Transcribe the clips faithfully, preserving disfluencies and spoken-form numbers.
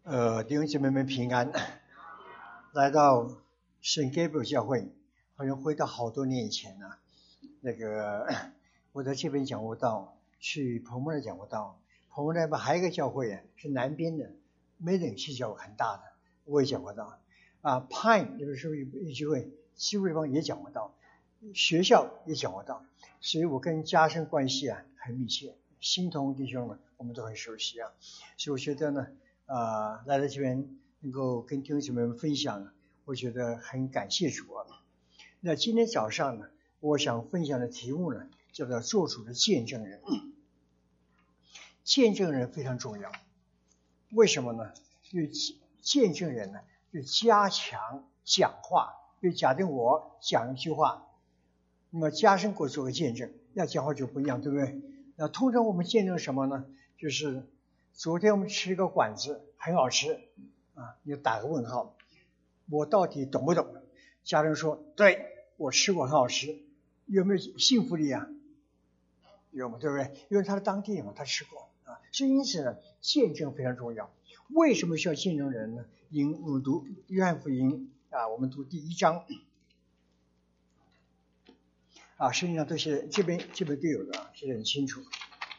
呃，弟兄姐妹们平安。来到圣盖博教会，好像回到好多年以前了。那个我在这边讲过道，去澎湖那讲过道。澎湖那边还有一个教会是南边的，没冷气教会，很大的，我也讲过道。啊 ，Pine 有时候有机会，西瑞芳也讲过道，学校也讲过道，所以我跟家生关系啊很密切，心同弟兄呢，我们都很熟悉啊。所以我觉得呢。啊、呃，来到这边能够跟弟兄姊妹们分享，我觉得很感谢主啊。那今天早上呢，我想分享的题目呢，叫做做主的见证人。见证人非常重要，为什么呢？因为见证人呢，就加强讲话。就假定我讲一句话，那么加深给我做个见证，那讲话就不一样，对不对？那通常我们见证什么呢？就是昨天我们吃一个馆子很好吃啊，你打个问号，我到底懂不懂？家人说对，我吃过很好吃，有没有信服力啊？有嘛，对不对？因为他是当地嘛，他吃过啊，所以因此呢，见证非常重要。为什么需要见证人呢？因我们读约翰福音啊，我们读第一章啊，圣经上都写，这边这边都有的，写得很清楚。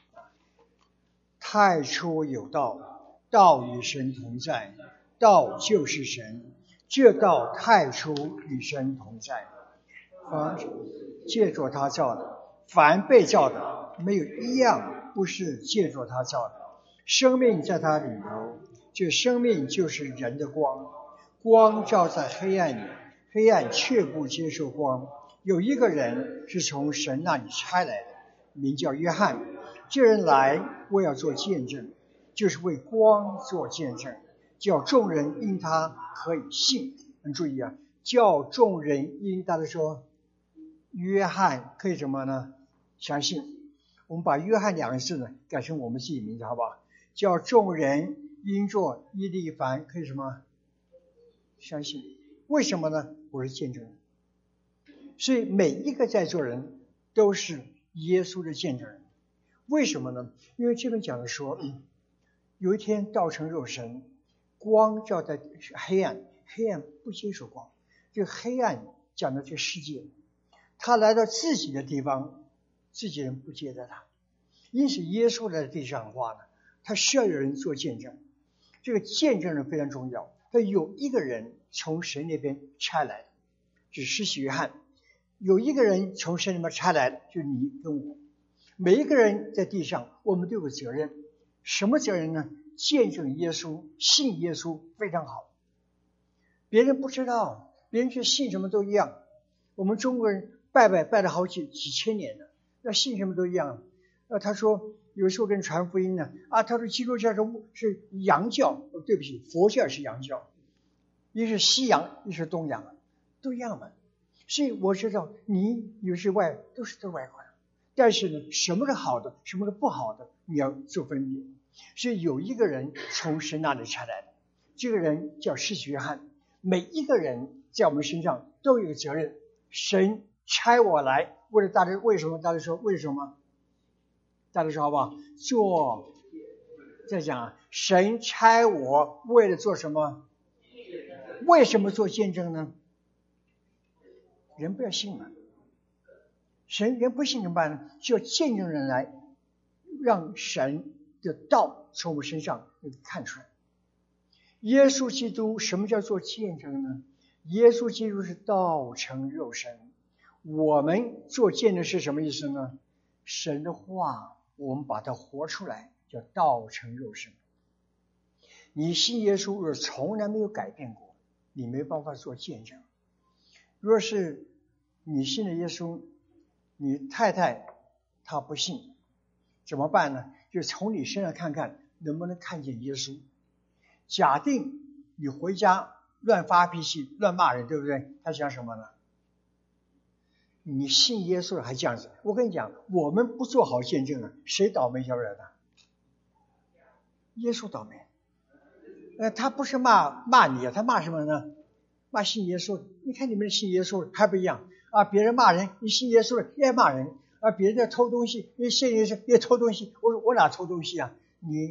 太初有道，道与神同在，道就是神，这道太初与神同在，凡借着他造的，凡被造的，没有一样不是借着他造的。生命在他里头，这生命就是人的光，光照在黑暗里，黑暗却不接受光。有一个人是从神那里差来的，名叫约翰。这人来为要做见证，就是为光做见证，叫众人因他可以信。你注意啊，叫众人因他的说，约翰可以什么呢？相信。我们把约翰两个字呢改成我们自己名字，好不好？叫众人因作伊利凡可以什么？相信。为什么呢？我是见证人。所以每一个在座人都是耶稣的见证人。为什么呢？因为这边讲的说，嗯、有一天道成肉身，光照在黑暗，黑暗不接受光。这个黑暗讲的这世界，他来到自己的地方，自己人不接待他。因此耶稣来到地上的话呢，他需要有人做见证。这个见证人非常重要。他有一个人从神那边差来的，就是施洗约翰；有一个人从神那边差来的，就是你跟我。每一个人在地上，我们都有个责任。什么责任呢？见证耶稣，信耶稣非常好。别人不知道，别人却信什么都一样。我们中国人拜拜拜了好几几千年了，那信什么都一样。那他说有时候跟传福音呢，啊，他说基督教是是洋教，对不起，佛教是洋教，一是西洋，一是东洋，都一样嘛。所以我知道你有些外都是都外国人。但是呢，什么是好的，什么是不好的，你要做分别。所以有一个人从神那里差来的，这个人叫施洗约翰。每一个人在我们身上都有责任。神差我来，为了大家，为什么？大家说为什么？大家说好不好？做，再讲啊，神差我为了做什么？为什么做见证呢？人不要信嘛。神人不信怎么办呢？需要见证人来让神的道从我们身上看出来。耶稣基督什么叫做见证呢？耶稣基督是道成肉身。我们做见证是什么意思呢？神的话我们把它活出来，叫道成肉身。你信耶稣若从来没有改变过，你没办法做见证。若是你信了耶稣，你太太她不信，怎么办呢？就从你身上看看能不能看见耶稣。假定你回家乱发脾气乱骂人，对不对？他想什么呢？你信耶稣了还这样子。我跟你讲，我们不做好见证啊，谁倒霉晓得的？耶稣倒霉。呃，他不是骂骂你啊，他骂什么呢？骂信耶稣。你看你们信耶稣还不一样啊！别人骂人，你信耶稣了也骂人啊！别人在偷东西，你信耶稣也偷东西。我说我哪偷东西啊？你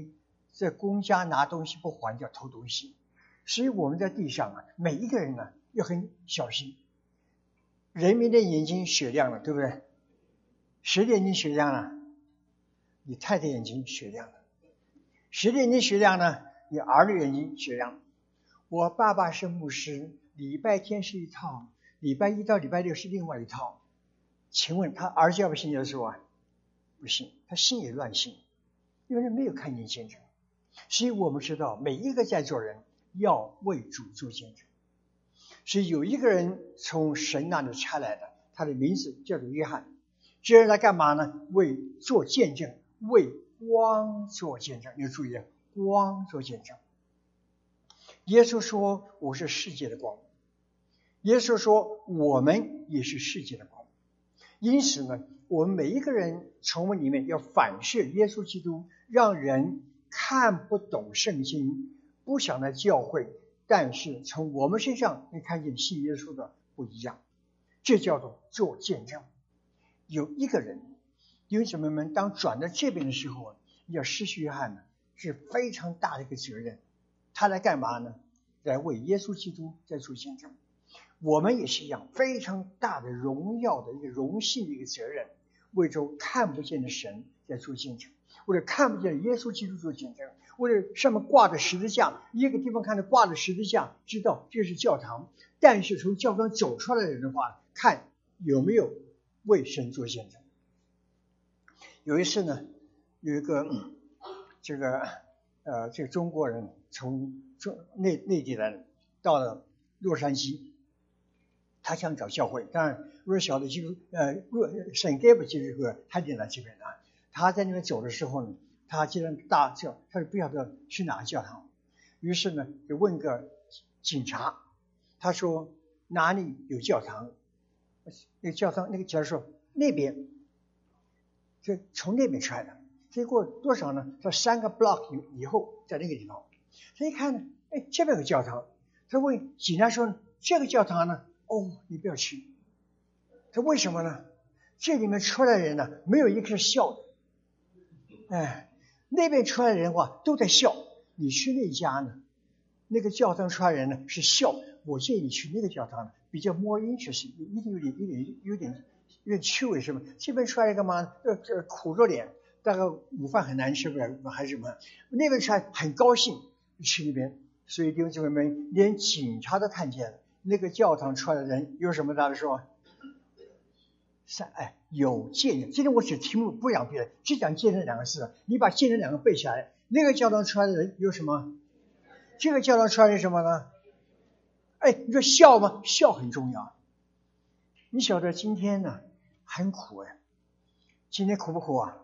在公家拿东西不还叫偷东西。所以我们在地上啊，每一个人呢要很小心。人民的眼睛雪亮了，对不对？谁的眼睛雪亮了？你太太眼睛雪亮了。谁的眼睛雪亮呢？你儿女眼睛雪亮了。我爸爸是牧师，礼拜天是一套，礼拜一到礼拜六是另外一套。请问他儿子要不信耶稣啊？不信，他信也乱信，因为他没有看见见证。所以我们知道每一个在座人要为主做见证。所以有一个人从神那里差来的，他的名字叫做约翰。这人来干嘛呢？为做见证，为光做见证。你要注意，光做见证。耶稣说我是世界的光，耶稣说我们也是世界的光。因此呢，我们每一个人从我们里面要反射耶稣基督，让人看不懂圣经，不想来教会，但是从我们身上会看见信耶稣的不一样。这叫做做见证。有一个人，弟兄姊妹们，当转到这边的时候，要施洗约翰呢，是非常大的一个责任。他来干嘛呢？来为耶稣基督在做见证。我们也是一样，非常大的荣耀的一个荣幸的一个责任，为着看不见的神在做见证，为了看不见的耶稣基督做见证，为了上面挂着十字架，一个地方看着挂着十字架，知道这是教堂，但是从教堂走出来的人的话，看有没有为神做见证。有一次呢，有一个、嗯、这个呃这个中国人从中内内地来到了洛杉矶，他想找教会，当然如果小的基督呃若圣盖博基督会他就来这边啊。他在那边走的时候呢，他既然大教，他就不晓得去哪个教堂，于是呢就问个警察，他说哪里有教堂？那个教堂那个警察说那边，就从那边出来的。结果多少呢？说三个 block 以后在那个地方。他一看呢，哎，这边有教堂。他问警察说这个教堂呢？哦，你不要去。他为什么呢？这里面出来的人呢，没有一个是笑的。哎，那边出来的人话都在笑。你去那家呢，那个教堂出来的人呢是笑。我建议你去那个教堂呢，比较 more interesting， 一定有点有点有点有点趣味，是吧？这边出来干嘛？呃，这苦着脸，大概午饭很难吃不了，还是什么？那边出来很高兴去那边，所以弟兄姊妹们，连警察都看见了。那个教堂出来的人有什么大的说？三哎，有见证。今天我只题目不讲别的，只讲见证两个字。你把见证两个背下来。那个教堂出来的人有什么？这个教堂出来的什么呢？哎，你说笑吗？笑很重要。你晓得今天呢很苦哎，今天苦不苦啊？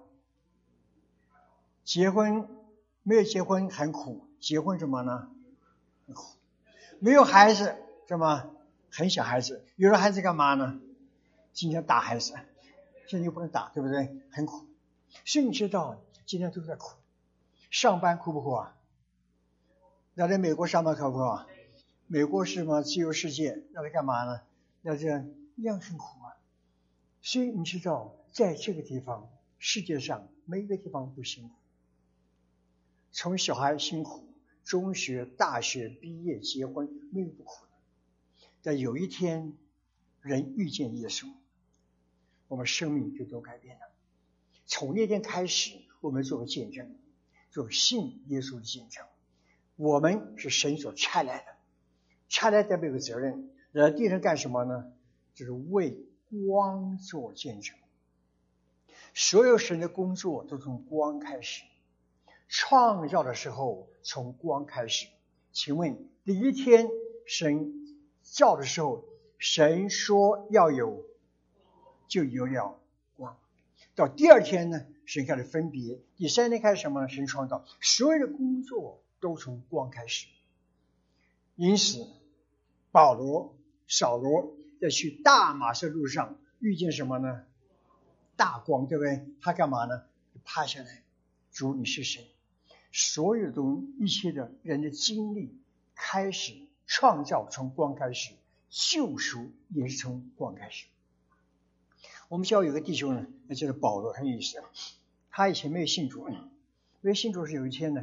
结婚没有结婚很苦，结婚什么呢？很苦。没有孩子什么？很小孩子。有了孩子干嘛呢？今天打孩子，现在又不能打，对不对？很苦。所以你知道今天都在苦。上班苦不苦啊？那在美国上班苦不苦啊？美国是什么自由世界？那在干嘛呢？那这样一样很苦啊。所以你知道在这个地方，世界上没一个地方不辛苦。从小孩辛苦，中学大学毕业结婚，没有不苦的。但有一天人遇见耶稣，我们生命就都改变了。从那天开始，我们做个见证，做信耶稣的见证。我们是神所差来的，差来代表有个责任，来地上干什么呢？就是为光做见证。所有神的工作都从光开始，创造的时候从光开始。请问第一天神造的时候，神说要有，就有了光。到第二天呢，神开始分别。第三天开始什么呢？神创造。所有的工作都从光开始。因此保罗扫罗在去大马色路上遇见什么呢？大光，对不对？他干嘛呢？趴下来，主你是谁？所有的一切的人的经历开始，创造从光开始，救赎也是从光开始。我们教会有个弟兄呢，那叫做保罗，很有意思。他以前没有信主，没有信主是有一天呢，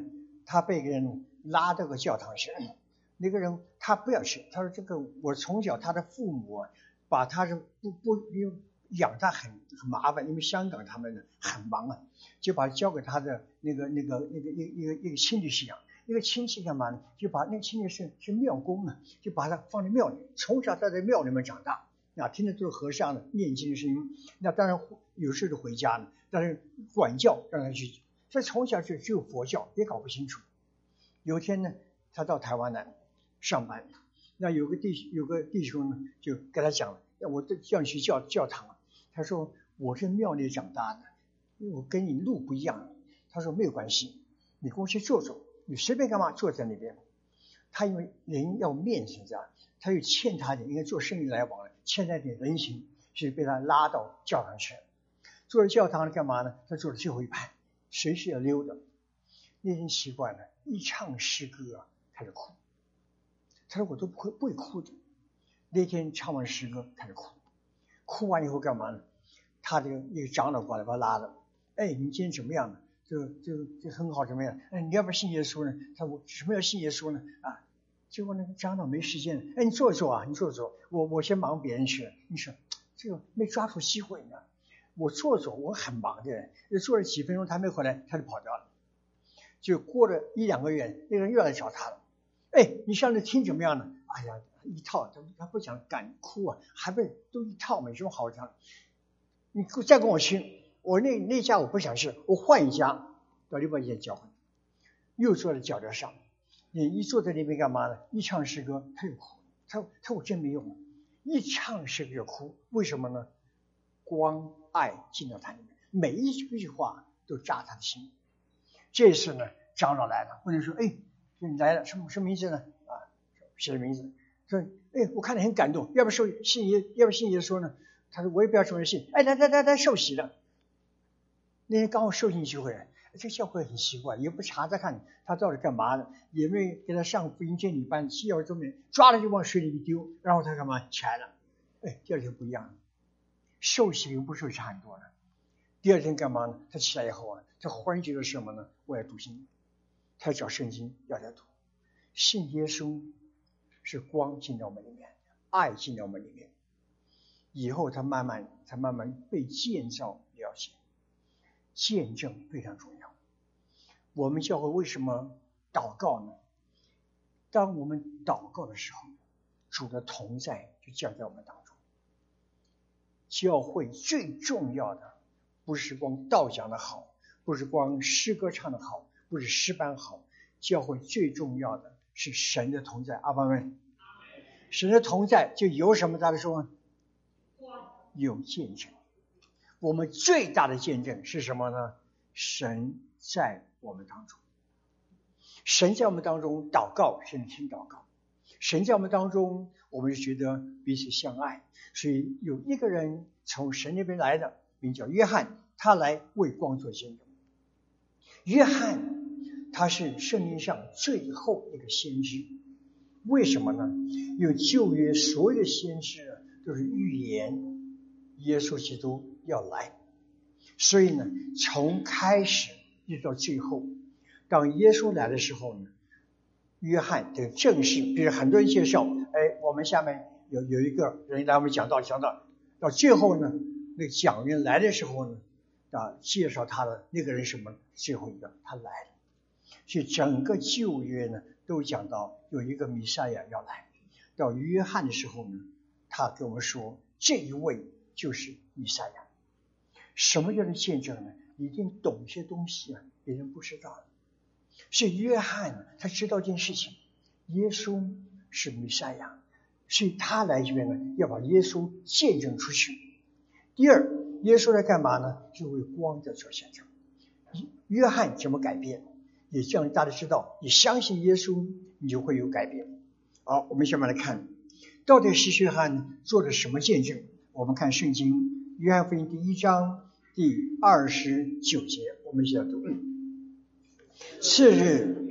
他被一个人拉到个教堂去，那个人他不要去，他说这个我从小他的父母把他是不不因为养他很很麻烦，因为香港他们很忙啊，就把他交给他的那个那个那个一个一个一个亲戚去养。一个亲戚干嘛呢？就把那个亲戚是是庙公啊，就把他放在庙里，从小在这庙里面长大啊，听的都是和尚的念经的声音。那当然有时候回家呢，但是管教让他去，所以从小就只有佛教，也搞不清楚。有一天呢，他到台湾来上班，那有个弟有个弟兄呢，就跟他讲了，我这叫你去教教堂啊。他说我是庙里长大的，我跟你路不一样。他说没有关系，你跟我去坐坐。你随便干嘛坐在那边，他因为人要面子这样，他又欠他点，应该做生意来往了，欠他点人情，所以被他拉到教堂去。坐在教堂里干嘛呢？他坐在最后一排，随时要溜达。那天习惯了，一唱诗歌啊，开始哭。他说我都不会不会哭的。那天唱完诗歌开始哭，哭完以后干嘛呢？他这个一个长老过来把他拉着，哎，你今天怎么样呢？就就就很好，怎么样？哎，你要不要信耶稣呢？他说我什么叫信耶稣呢？啊，结果那个长老没时间，哎，你坐坐啊，你坐坐，我我先忙别人去了。你说这个没抓住机会呢，我坐坐，我很忙的人，坐了几分钟他没回来，他就跑掉了。就过了一两个月，那个人又来找他了，哎，你上次听怎么样呢？哎呀，一套，他他不讲敢哭啊，还不都一套，没什么好讲。你再跟我去。我那那家我不想去，我换一家，到另外一家教会，又坐在脚脚上。你一坐在那边干嘛呢？一唱诗歌他又哭，他他我真没用，一唱诗歌就哭，为什么呢？光爱进到他里面，每一句话都扎他的心。这次呢，长老来了，或者说，哎，你来了，什么什么名字呢？啊，写的名字，说，哎，我看你很感动，要不受信耶，要不信耶稣呢？他说我也不要受人信，哎，来来来来受洗了。那天刚好受信聚会，这个教会很奇怪，也不查查看他到底干嘛的，也没给他上福音监理班，七小时钟面抓了就往水里面丢，然后他干嘛起来了？哎，第二天不一样了，受洗跟不受洗差很多了。第二天干嘛呢？他起来以后啊，他忽然觉得什么呢？我要读经，他要找圣经要来读。信耶稣是光进到我们里面，爱进到我们里面，以后他慢慢他慢慢被建造了解。见证非常重要。我们教会为什么祷告呢？当我们祷告的时候，主的同在就降在我们当中。教会最重要的不是光道讲的好，不是光诗歌唱的好，不是诗班好，教会最重要的是神的同在。阿爸们，神的同在就有什么？大家说，有见证。我们最大的见证是什么呢？神在我们当中，神在我们当中祷告，神听祷告，神在我们当中，我们就觉得彼此相爱。所以有一个人从神那边来的，名叫约翰，他来为光做见证。约翰他是圣经上最后一个先知，为什么呢？因为旧约所有的先知都是预言耶稣基督要来，所以呢，从开始一直到最后，当耶稣来的时候呢，约翰的正式，比如很多人介绍，哎，我们下面有有一个人来我们讲道讲道，到最后呢，那个讲员来的时候呢，啊，介绍他的那个人什么？最后一个他来了，所以整个旧约呢都讲到有一个弥赛亚要来，到约翰的时候呢，他跟我们说这一位就是弥赛亚。什么叫做见证呢？你一定懂一些东西啊，别人不知道的。是约翰他知道一件事情，耶稣是弥赛亚，所以他来这边呢，要把耶稣见证出去。第二，耶稣来干嘛呢？就为光在做见证。约翰怎么改变？也让大家知道，你相信耶稣，你就会有改变。好，我们下面来看，到底是约翰做了什么见证？我们看圣经约翰福音第一章第二十九节，我们一起来读。次日，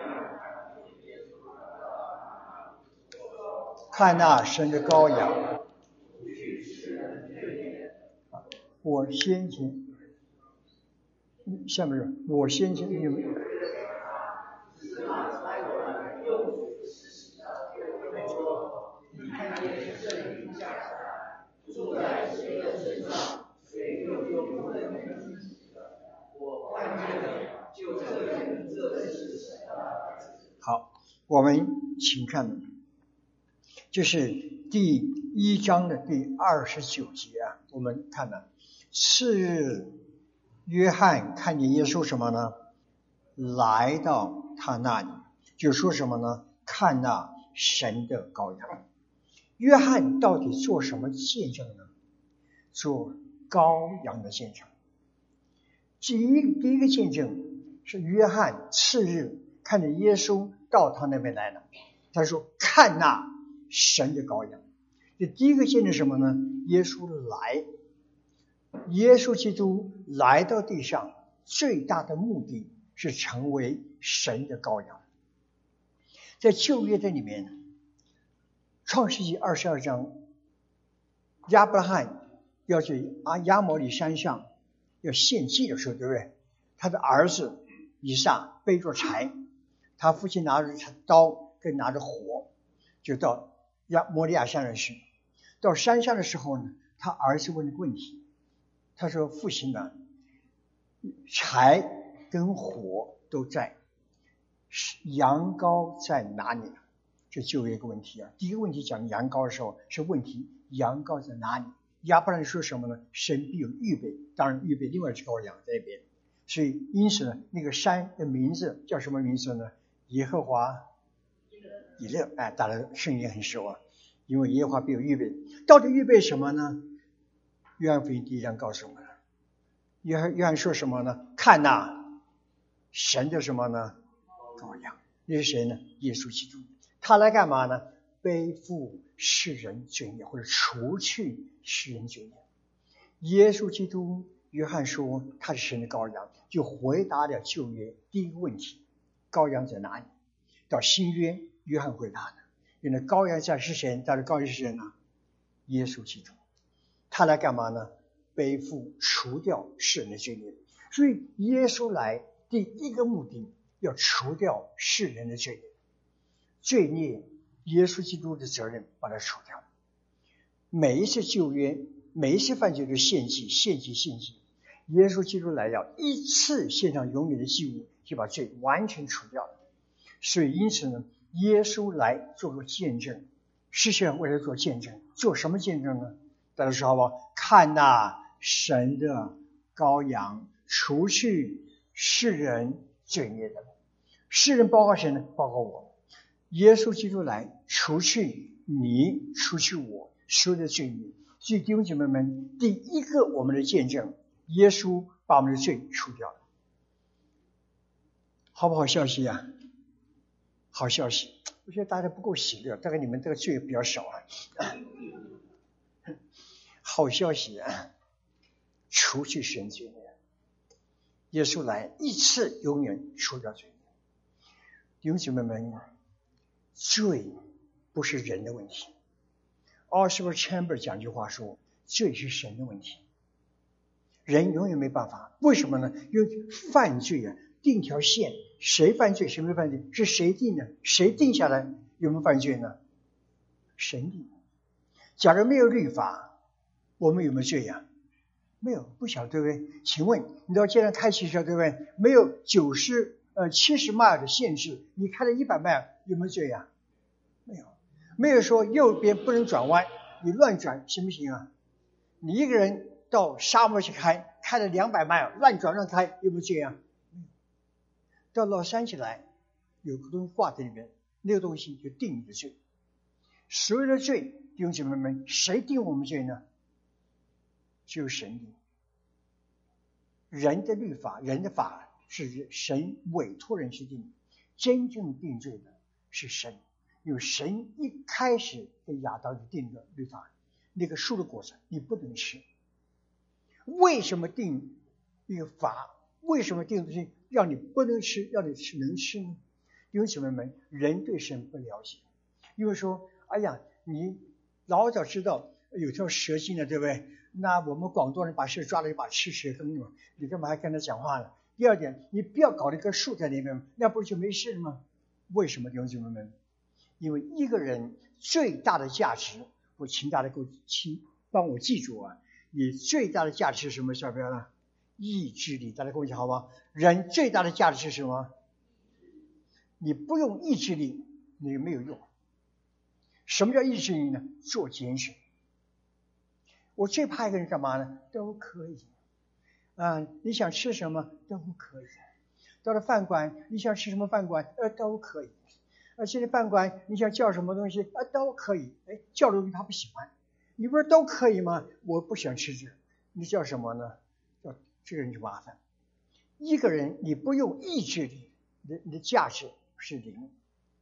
看那神的羔羊，我先前，下面是我先前我们请看，就是第一章的第二十九节啊，我们看了，次日约翰看见耶稣什么呢？来到他那里，就说什么呢？看那神的羔羊。约翰到底做什么见证呢？做羔羊的见证。第一第一个见证是约翰次日看见耶稣到他那边来了，他说看那神的羔羊。这第一个见证什么呢？耶稣来，耶稣基督来到地上最大的目的是成为神的羔羊。在旧约的里面，创世纪二十二章，亚伯拉罕要去啊亚摩利山上要献祭的时候，对不对？他的儿子以撒背着柴，他父亲拿着刀跟拿着火，就到亚摩利亚山上去。到山上的时候呢，他儿子问了个问题，他说：“父亲啊，柴跟火都在，羊羔在哪里？”这就有一个问题啊。第一个问题讲羊羔的时候是问题，羊羔在哪里？亚伯拉罕说什么呢？神必有预备，当然预备另外一只羔羊在那边。所以因此呢，那个山的名字叫什么名字呢？耶和华以勒。哎，大家圣经很熟啊，因为耶和华必有预备。到底预备什么呢？约翰福音第一章告诉我们了。约翰约翰说什么呢？看哪，神的什么呢？羔羊。那是谁呢？耶稣基督。他来干嘛呢？背负世人罪孽，或者除去世人罪孽。耶稣基督，约翰说他是神的羔羊，就回答了旧约第一个问题：羔羊在哪里？到新约，约翰回答的，原来羔羊在是谁？他的羔羊是谁呢？耶稣基督。他来干嘛呢？背负除掉世人的罪孽。所以耶稣来第一个目的要除掉世人的罪孽。罪孽，耶稣基督的责任把它除掉。每一次旧约，每一次犯罪都献祭，献祭，献祭。耶稣基督来要一次献上永远的祭物，就把罪完全除掉了。所以因此呢，耶稣来做个见证。世界上为了做见证，做什么见证呢？大家说好不好？看那神的羔羊，除去世人罪孽的。世人包括谁呢？包括我。耶稣基督来除去你，除去我所有的罪孽。所以弟兄姐妹们，第一个我们的见证，耶稣把我们的罪除掉了。好不好消息啊？好消息。我觉得大家不够喜乐，大概你们这个罪比较少啊。好消息啊，除去世人罪孽。耶稣来一次永远除掉罪孽。弟兄姐妹们，罪不是人的问题。Oswald Chambers 讲句话说，罪是神的问题。人永远没办法。为什么呢？因为犯罪啊，定条线，谁犯罪谁没犯罪，是谁定的？谁定下来有没有犯罪呢？神定。假如没有律法，我们有没有罪呀？没有，不晓得，对不对？请问你到街上开汽车，对不对？没有九十呃七十迈尔的限制，你开了一百迈尔，有没有罪呀？没有。没有说右边不能转弯，你乱转行不行啊？你一个人到沙漠去开，开了两百迈尔，乱转乱开，有没有罪啊？没有。到洛杉矶来，有个东西挂在里面，那个东西就定你的罪。所有的罪，弟兄姐妹们，谁定我们罪呢？只有神定。人的律法，人的法是神委托人去定，真正定罪的是神。因为神一开始给亚当就定的律法，那个树的果子你不能吃。为什么定一个法？为什么定东西让你不能吃，让你吃能吃呢？弟兄姐妹们，人对神不了解，因为说，哎呀，你老早知道有条蛇精了，对不对？那我们广东人把蛇抓了就把吃蛇羹了，你干嘛还跟他讲话呢？第二点，你不要搞了一棵树在那边，那不就没事了吗？为什么，弟兄姐妹们？因为一个人最大的价值，我请大家给我请帮我记住啊！你最大的价值是什么？小朋友呢？意志力，大家跟我讲好吗？人最大的价值是什么？你不用意志力， 你没有用。什么叫意志力呢？做拣选。我最怕一个人干嘛呢？都可以啊，你想吃什么都可以。到了饭馆，你想吃什么饭馆，呃，都可以。而现在饭馆，你想叫什么东西，呃，都可以。哎，叫的东西他不喜欢，你不是都可以吗？我不想吃这个，你叫什么呢？叫这个人就麻烦。一个人你不用意志力，你的你的价值是零。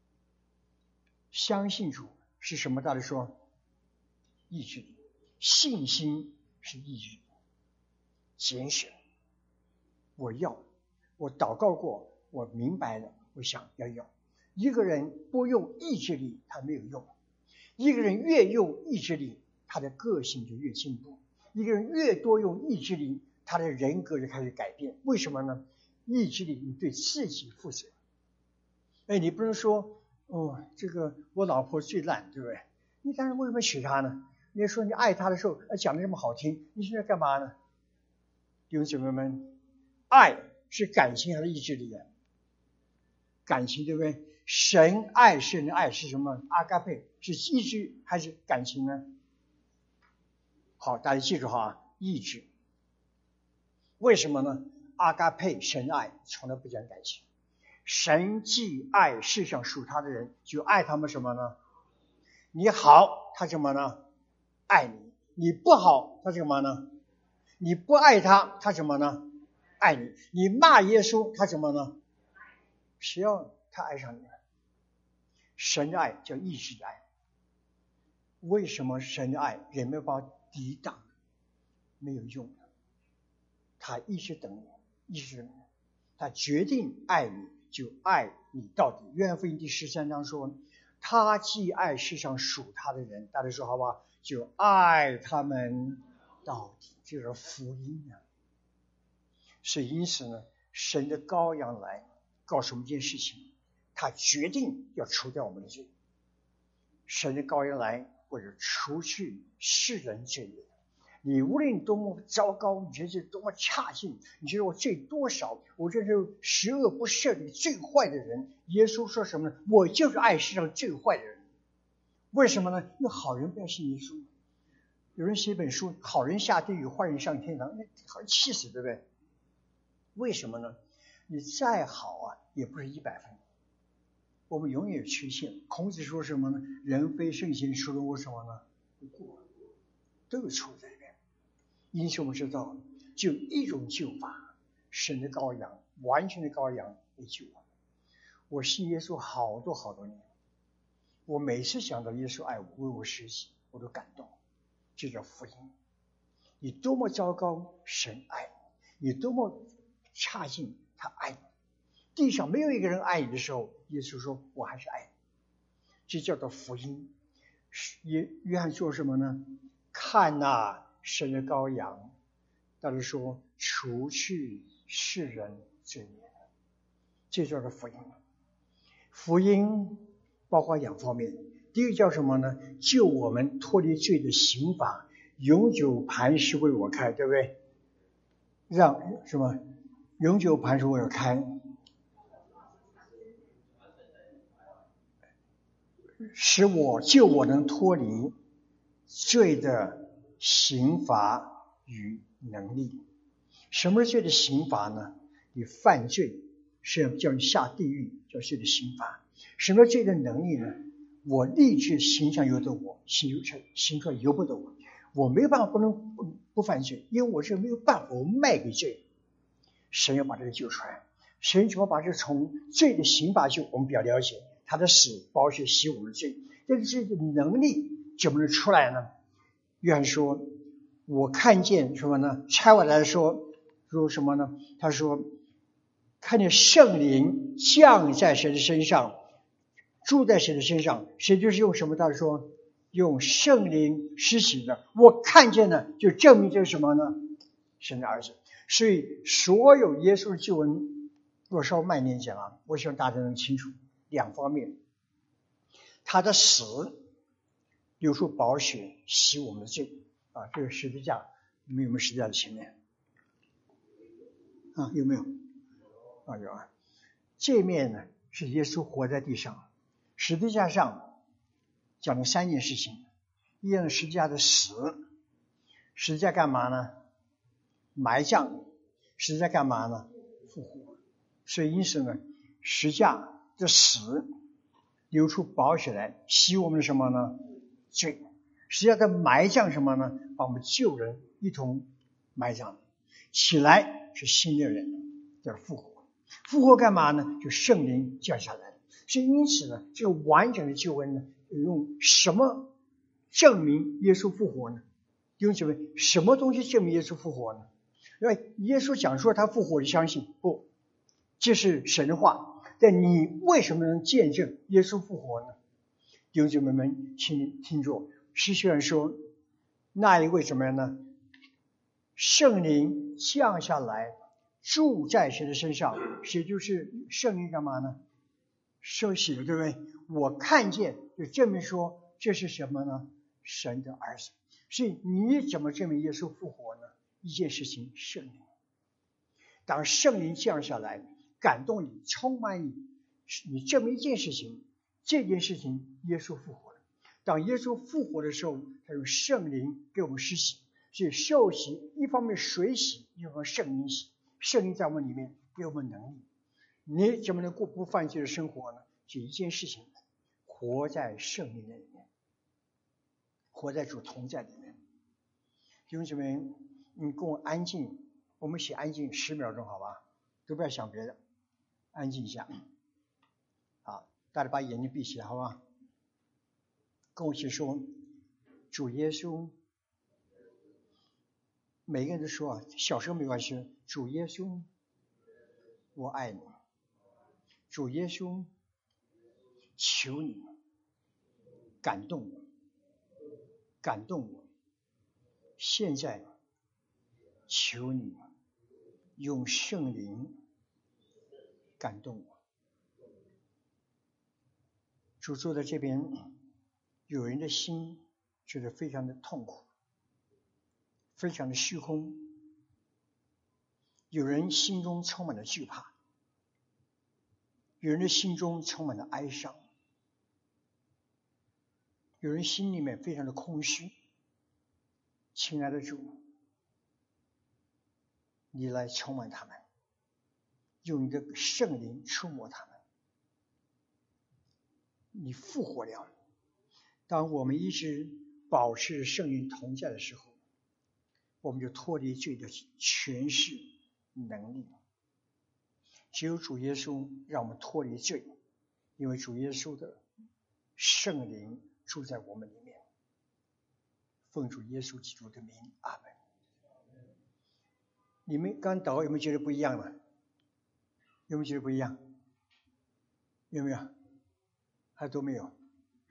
相信主是什么？大家说，意志力。信心是意志力。拣选，我要，我祷告过，我明白了，我想要要。一个人不用意志力，他没有用。一个人越用意志力，他的个性就越进步。一个人越多用意志力，他的人格就开始改变。为什么呢？意志力，你对自己负责。哎，你不能说，哦，这个我老婆最烂，对不对？你当然为什么娶她呢？你说你爱她的时候，讲得这么好听，你现在干嘛呢？弟兄姊妹们，爱是感情还是意志力啊？感情，对不对？神爱世人的爱是什么？阿嘎佩是意志还是感情呢？好，大家记住哈，意志。为什么呢？阿嘎佩神爱从来不讲感情。神既爱世上属他的人，就爱他们什么呢？你好，他什么呢？爱你。你不好，他什么呢？你不爱他，他什么呢？爱你。你骂耶稣，他什么呢？谁要他爱上你？神的爱叫意志的爱。为什么神的爱人没有办法抵挡？没有用的。他一直等你，一直等你。他决定爱你，就爱你到底。约翰福音第十三章说，他既爱世上属他的人，大家说好不好？就爱他们到底。这是福音啊。所以因此呢，神的羔羊来告诉我们一件事情，他决定要除掉我们的罪。神的羔羊来为了除去世人罪孽。你无论多么糟糕，你觉得多么差劲，你觉得我罪多少，我这是十恶不赦的最坏的人，耶稣说什么呢？我就是爱世上最坏的人。为什么呢？因为好人不要信耶稣。有人写一本书，好人下地狱，坏人上天堂，那好人气死，对不对？为什么呢？你再好啊，也不是一百分。我们永远有缺陷。孔子说什么呢？人非圣贤，孰能无什么呢？不过都有错在里面。因此我们知道，就一种救法，神的羔羊，完全的羔羊来救我们。我信耶稣好多好多年，我每次想到耶稣爱我，为我舍己，我都感动。这叫福音。你多么糟糕，神爱你；你多么差劲，他爱你。地上没有一个人爱你的时候，耶稣说我还是爱你。这叫做福音。约约翰说什么呢？看哪，神的羔羊，大家说除去世人罪孽，这叫做福音。福音包括两方面。第一个叫什么呢？救我们脱离罪的刑罚，永久磐石为我开，对不对？让什么？永久磐石为我开，使我救我能脱离罪的刑罚与能力。什么是罪的刑罚呢？你犯罪是叫你下地狱，叫罪的刑罚。什么是罪的能力呢？我立志行上由得我，行行出来由不得我。我没有办法不能 不, 不犯罪，因为我是没有办法，我卖给罪。神要把这个救出来，神怎么把这个从罪的刑罚救？我们比较了解，他的死宝血洗我们的罪，但是这个能力怎么能出来呢？约翰说，我看见什么呢？拆我来说说什么呢？他说看见圣灵降在谁的身上，住在谁的身上，谁就是用什么？他说用圣灵施洗的。我看见了，就证明这是什么呢？神的儿子。所以所有耶稣的救恩，我稍慢点讲啊，我希望大家能清楚两方面。他的死流出宝血洗我们的罪啊，这个十字架没有没有十字架的前面啊？有没有啊？有啊。这面呢是耶稣活在地上， 十字架上讲了三件事情，一样的十字架的死，十字架干嘛呢？埋葬。十字架干嘛呢？复活。所以因此呢，十字架的死流出宝血来洗我们的什么呢？罪。十字架的埋葬什么呢？把我们旧人一同埋葬，起来是新的人，叫复活。复活干嘛呢？就圣灵降下来。所以因此呢，这个完整的救恩呢，用什么证明耶稣复活呢？弟兄姐妹，什么东西证明耶稣复活呢？因为耶稣讲说他复活，你相信不？这是神话，但你为什么能见证耶稣复活呢？弟兄姐妹们，请听着，诗学人说，那一位怎么样呢？圣灵降下来，住在谁的身上？谁就是圣灵干嘛呢？受洗了，对不对？我看见，就证明说这是什么呢？神的儿子。所以你怎么证明耶稣复活呢？一件事情，圣灵。当圣灵降下来，感动你，充满你，你证明一件事情，这件事情耶稣复活了。当耶稣复活的时候，他用圣灵给我们施洗。所以受洗一方面水洗，一方面圣灵洗，圣灵在我们里面给我们能力。你怎么能过不犯罪的生活呢？就一件事情，活在圣灵的里面，活在主同在里面。弟兄姊妹，你跟我安静，我们一起安静十秒钟，好吧？都不要想别的，安静一下。好，大家把眼睛闭起来，好吧？跟我一起说，主耶稣。每个人都说啊，小时候没关系，主耶稣，我爱你。主耶稣，求你感动我，感动我。现在求你用圣灵感动我。主坐在这边，有人的心觉得非常的痛苦，非常的虚空，有人心中充满了惧怕，有人的心中充满了哀伤，有人心里面非常的空虚。亲爱的主，你来充满他们，用你的圣灵触摸他们。你复活了。当我们一直保持圣灵同在的时候，我们就脱离罪的权势能力。只有主耶稣让我们脱离罪，因为主耶稣的圣灵住在我们里面。奉主耶稣基督的名，阿们。你们刚祷告有没有觉得不一样了？有没有觉得不一样？有没有？还都没有？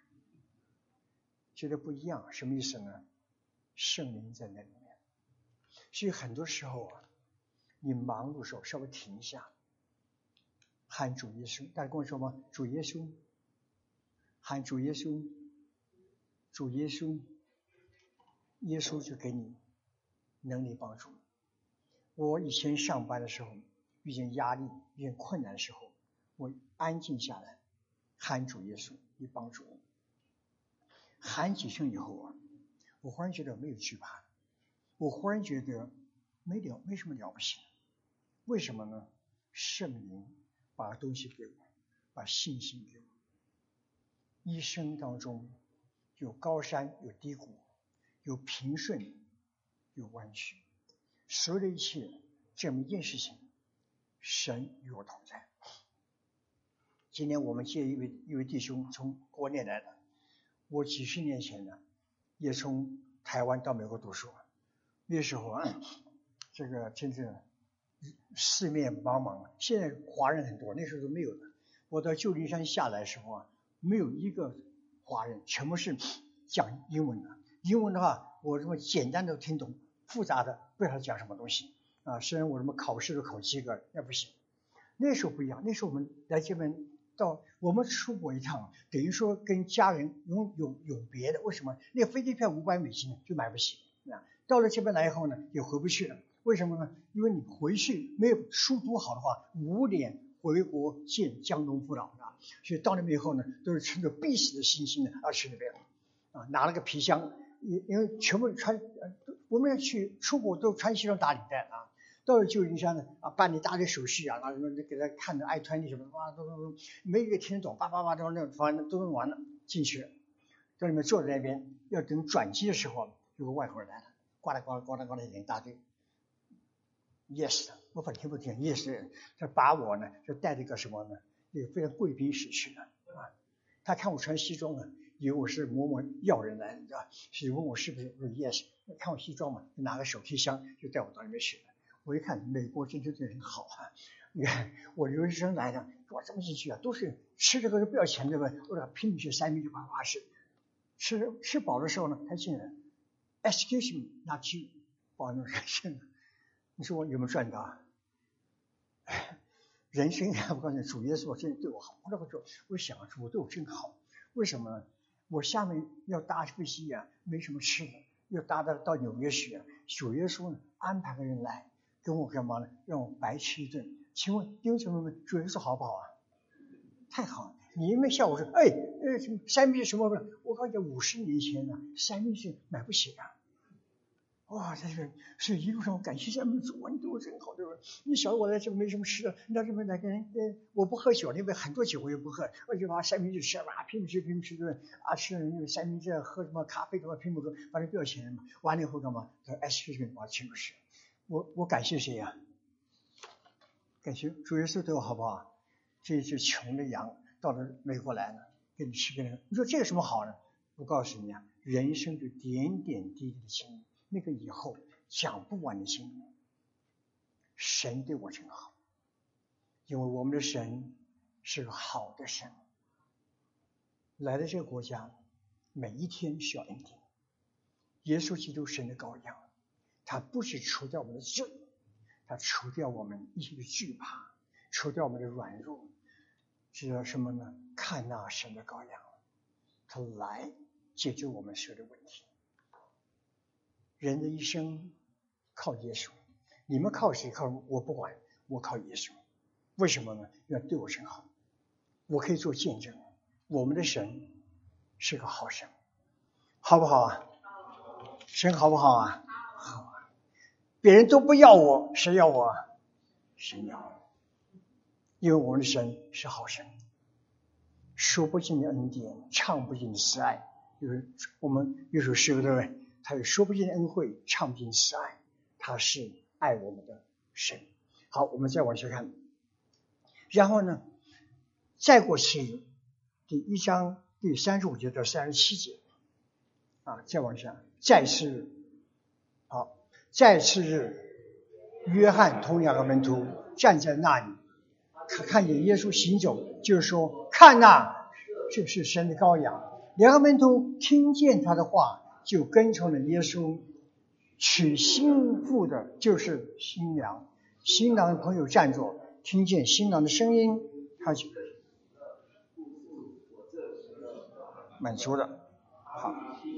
觉得不一样，什么意思呢？圣灵在那里面。所以很多时候啊，你忙碌的时候稍微停一下，喊主耶稣。大家跟我说吗？主耶稣，喊主耶稣，主耶稣，耶稣就给你能力帮助。我以前上班的时候，遇见压力、遇见困难的时候，我安静下来，喊主耶稣，你帮助我。喊几声以后啊，我忽然觉得没有惧怕，我忽然觉得没了，没什么了不起。为什么呢？圣灵把东西给我，把信心给我。一生当中有高山，有低谷，有平顺，有弯曲，所有的一切证明一件事情：神与我同在。今天我们接一位一位弟兄从国内来的，我几十年前呢，也从台湾到美国读书，那时候啊，这个真正四面茫茫。现在华人很多，那时候都没有的。我到旧金山下来的时候啊，没有一个华人，全部是讲英文的。英文的话，我这么简单的听懂，复杂的不知道讲什么东西啊。虽然我什么考试都考及格，那不行。那时候不一样，那时候我们来这边到我们出国一趟，等于说跟家人永永永别的。为什么？那个飞机票五百美金就买不起啊。到了这边来以后呢，也回不去了。为什么呢？因为你回去没有书读好的话，五点回回国见江东父老啊，所以到那边以后呢，都是趁着必死的信心呢而去那边啊，拿了个皮箱，因因为全部穿，我们要去出国都穿西装打领带啊。到了旧金山呢，啊，办理大堆手续啊，然后给他看着 I 二十 什么的，哇，都都没一个听得懂，叭叭叭都那反正都弄完了，进去了，在里面坐在那边，要等转机的时候，有个外国人来了，呱啦呱啦呱啦呱啦一大堆 ，yes， 我反正听不听 ，yes， 他把我呢就带这个什么呢，一个非常贵宾室去了啊，他看我穿西装啊，以为我是某某要人来，你知道，所以问我是不是，我说 yes， 看我西装嘛，就拿个手提箱就带我到那边去了。我一看，美国真真的很好啊！你看我留学生来的，我这么进去啊，都是吃这个不要钱对吧？我说拼命去三明治叭叭吃，吃吃饱的时候呢，他进来 ，excuse me， not you， 保证人生，你说我有没有赚到？人生啊，我告诉你，主耶稣真的对我好。那个时候我想主对我真好，为什么呢？我下面要搭飞机啊，没什么吃的，要搭到到纽约去啊，主耶稣呢安排个人来。跟我干嘛呢？让我白吃一顿。请问弟兄姊妹们，主耶稣好不好啊？太好了！你们笑我说，哎，呃，三明治什么？我告诉你，五十年前呢，三明治买不起啊！哇，这个是一路上我感谢咱们主啊，你对我真好，对吧？你晓得我来这没什么吃的，你到这边来跟人，呃，我不喝酒，那边很多酒我也不喝，我就把三明治吃，哇，拼命吃，拼命吃顿啊，吃那个三明治，喝什么咖啡什么拼命喝，反正不要钱嘛。完了以后干嘛？他说 excuse me， 我请不吃。我我感谢谁呀、啊？感谢主耶稣对我好不好？这只穷的羊到了美国来了，给你吃个人，你说这有什么好呢？我告诉你啊，人生的点点滴滴的经历，那个以后讲不完的经历。神对我真好，因为我们的神是个好的神。来到这个国家，每一天需要恩典。耶稣基督神的羔羊。他不是除掉我们的罪，他除掉我们一切的惧怕，除掉我们的软弱，知道什么呢？看那神的羔羊，他来解决我们所有的问题。人的一生靠耶稣，你们靠谁？靠我不管，我靠耶稣。为什么呢？因为对我真好，我可以做见证，我们的神是个好神，好不好啊？神好不好啊？好啊。别人都不要我，谁要我？神要我，因为我们的神是好神，说不尽的恩典，唱不尽的慈爱。就是我们有首诗对不对？他有说不尽的恩惠，唱不尽慈爱，他是爱我们的神。好，我们再往下看，然后呢，再过去第一章第三十五节到三十七节啊，再往下，再次好。再次日，约翰同两个门徒站在那里，看见耶稣行走，就说：“看哪，这是神的羔羊。”两个门徒听见他的话，就跟从了耶稣。娶新妇的就是新娘，新郎的朋友站着，听见新郎的声音，他就满足了。好。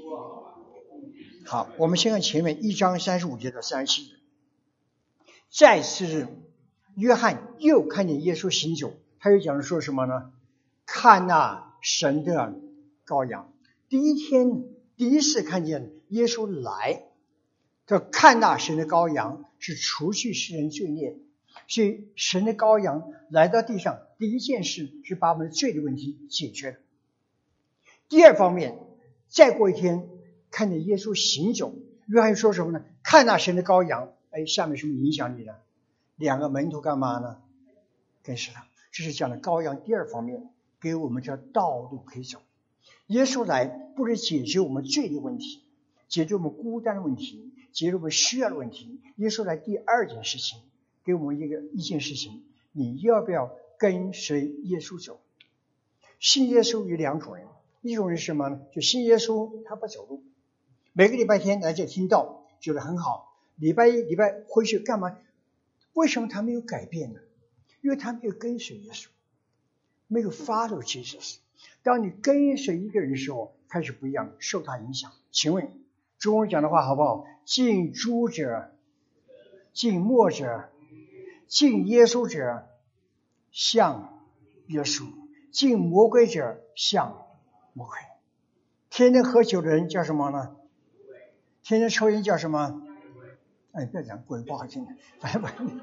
好，我们先看前面一章三十五节到三十七节。再次，约翰又看见耶稣行走，他又讲说什么呢？看那神的羔羊。第一天第一次看见耶稣来，他看那神的羔羊是除去世人罪孽，所以神的羔羊来到地上，第一件事是把我们的罪的问题解决了。第二方面，再过一天看见耶稣行走，约翰说什么呢？看那神的羔羊。哎，下面什么影响力呢？两个门徒干嘛呢？跟随他。这是讲的羔羊第二方面，给我们这道路可以走。耶稣来不是解决我们罪的问题，解决我们孤单的问题，解决我们需要的问题。耶稣来第二件事情，给我们一个一件事情，你要不要跟随耶稣走？信耶稣有两种人，一种人是什么呢？就信耶稣他不走路，每个礼拜天来这听道觉得很好，礼拜一礼拜回去干嘛？为什么他没有改变呢？因为他没有跟随耶稣，没有 follow Jesus。 当你跟随一个人的时候，开始不一样，受他影响。请问中文讲的话好不好？近朱者，近墨者，近耶稣者， 像耶稣，敬魔鬼者像魔鬼。天天喝酒的人叫什么呢？天天抽烟叫什么？哎，不要讲鬼不好听的，反正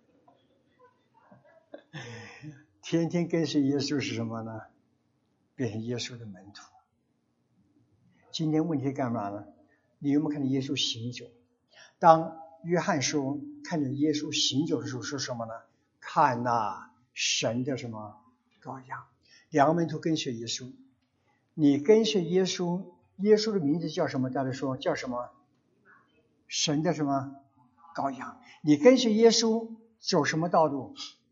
天天跟随耶稣是什么呢？变成耶稣的门徒。今天问题干嘛呢？你有没有看见耶稣行酒？当约翰说看见耶稣行酒的时候，说什么呢？看那神的什么羔羊。两个门徒跟随耶稣，你跟随耶稣，耶稣的名字叫什么？大家说叫什么？神的什么羔羊。你跟随耶稣走什么道路？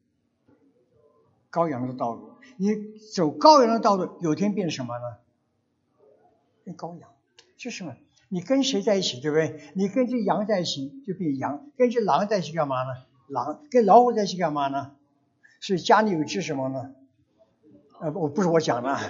羔羊的道路。你走羔羊的道路，有天变什么呢？变羔羊。是什么？你跟谁在一起，对不对？你跟这羊在一起就变羊，跟这狼在一起干嘛呢？狼。跟老虎在一起干嘛呢？所以家里有一只什么呢？呃，我不是我讲的。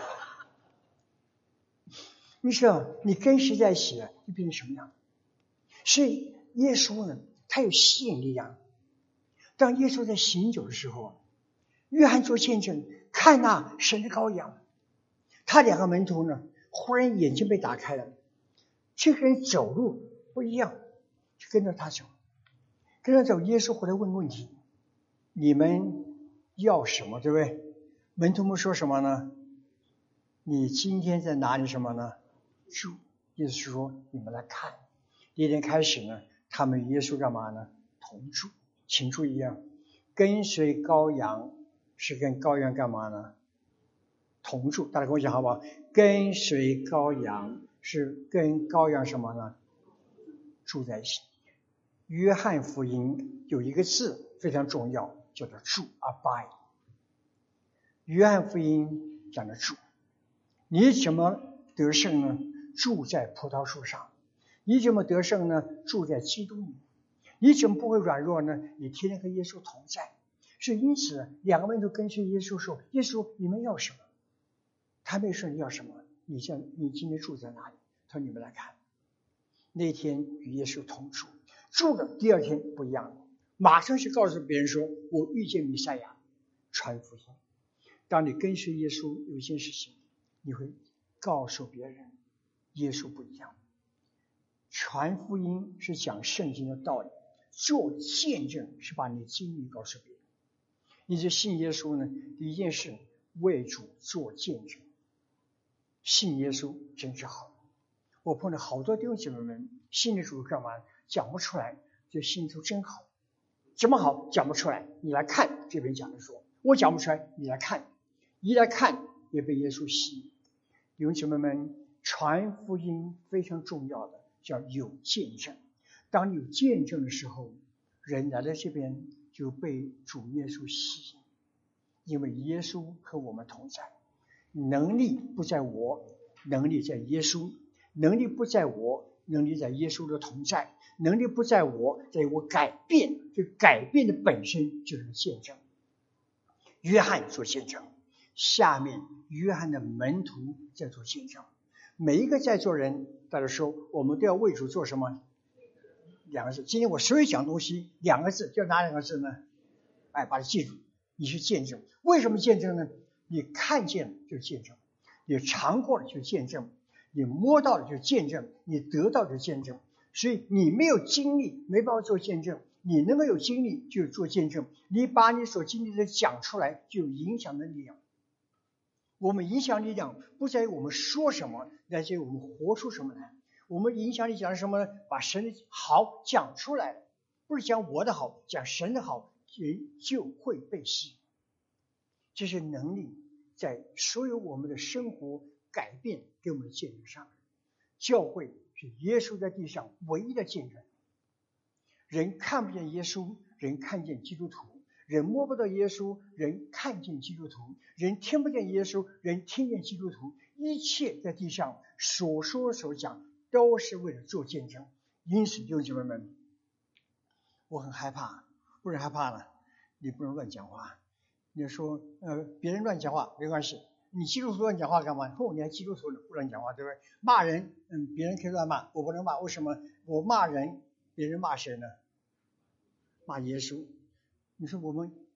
你说你跟谁在一起了，就变成什么样？所以耶稣呢，他有吸引力啊。当耶稣在行走的时候，约翰做见证，看那神的羔羊。他两个门徒呢，忽然眼睛被打开了，这个人走路不一样，就跟着他走，跟着走。耶稣回来问问题：你们要什么？对不对？门徒们说什么呢？你今天在哪里什么呢？住。耶稣说：你们来看。第一天开始呢，他们与耶稣干嘛呢？同住。请注意啊，跟随羔羊是跟羔羊干嘛呢？同住。大家跟我讲好不好？跟随羔羊是跟羔羊什么呢？住在一起。约翰福音有一个字非常重要，叫做住 abide。 约翰福音讲的住。你怎么得胜呢？住在葡萄树上。你怎么得胜呢？住在基督里。你怎么不会软弱呢？你天天跟耶稣同在。所以因此两个门徒跟随耶稣说：耶稣，你们要什么？他没说你要什么，你像你今天住在哪里？他说你们来看。那天与耶稣同住，住了第二天不一样了，马上去告诉别人说：我遇见弥赛亚，传福音。当你跟随耶稣，有一件事情你会告诉别人，耶稣不一样。传福音是讲圣经的道理，做见证是把你的经历告诉别人。你就信耶稣呢，第一件事为主做见证。信耶稣真是好。我碰到好多弟兄姐妹们信了主干嘛？讲不出来，就信主真好。怎么好？讲不出来。你来看这边讲的说，我讲不出来，你来看。一来看也被耶稣吸引。弟兄姐妹们，传福音非常重要的叫有见证。当你有见证的时候，人来到这边就被主耶稣吸引，因为耶稣和我们同在。能力不在我，能力在耶稣。能力不在我，能力在耶稣的同在。能力不在我，在我改变。这改变的本身就是见证。约翰做见证，下面约翰的门徒在做见证。每一个在座人，大家说我们都要为主做什么？两个字。今天我所有讲东西两个字，叫哪两个字呢？哎，把它记住，你是见证。为什么见证呢？你看见了就是见证，你尝过了就是见证，你摸到了就是见证，你得到就是见证。所以你没有经历没办法做见证，你能够有经历就做见证。你把你所经历的讲出来，就有影响的力量。我们影响力量不在于我们说什么，来自于我们活出什么来。我们影响力讲什么呢？把神的好讲出来，不是讲我的好，讲神的好，人就会被吸引。这些能力在所有我们的生活改变给我们的见证上。教会是耶稣在地上唯一的见证。人看不见耶稣，人看见基督徒；人摸不到耶稣，人看见基督徒；人听不见耶稣，人听见基督徒。一切在地上所说所讲都是为了做见证。因此弟兄姐妹们，我很害怕。为什么害怕呢？你不能乱讲话。你说呃，别人乱讲话没关系，你基督徒乱讲话干嘛？哦，你还基督徒不乱讲话，对不对？骂人，嗯，别人可以乱骂，我不能骂。为什么？我骂人，别人骂谁呢？骂耶稣。你说我们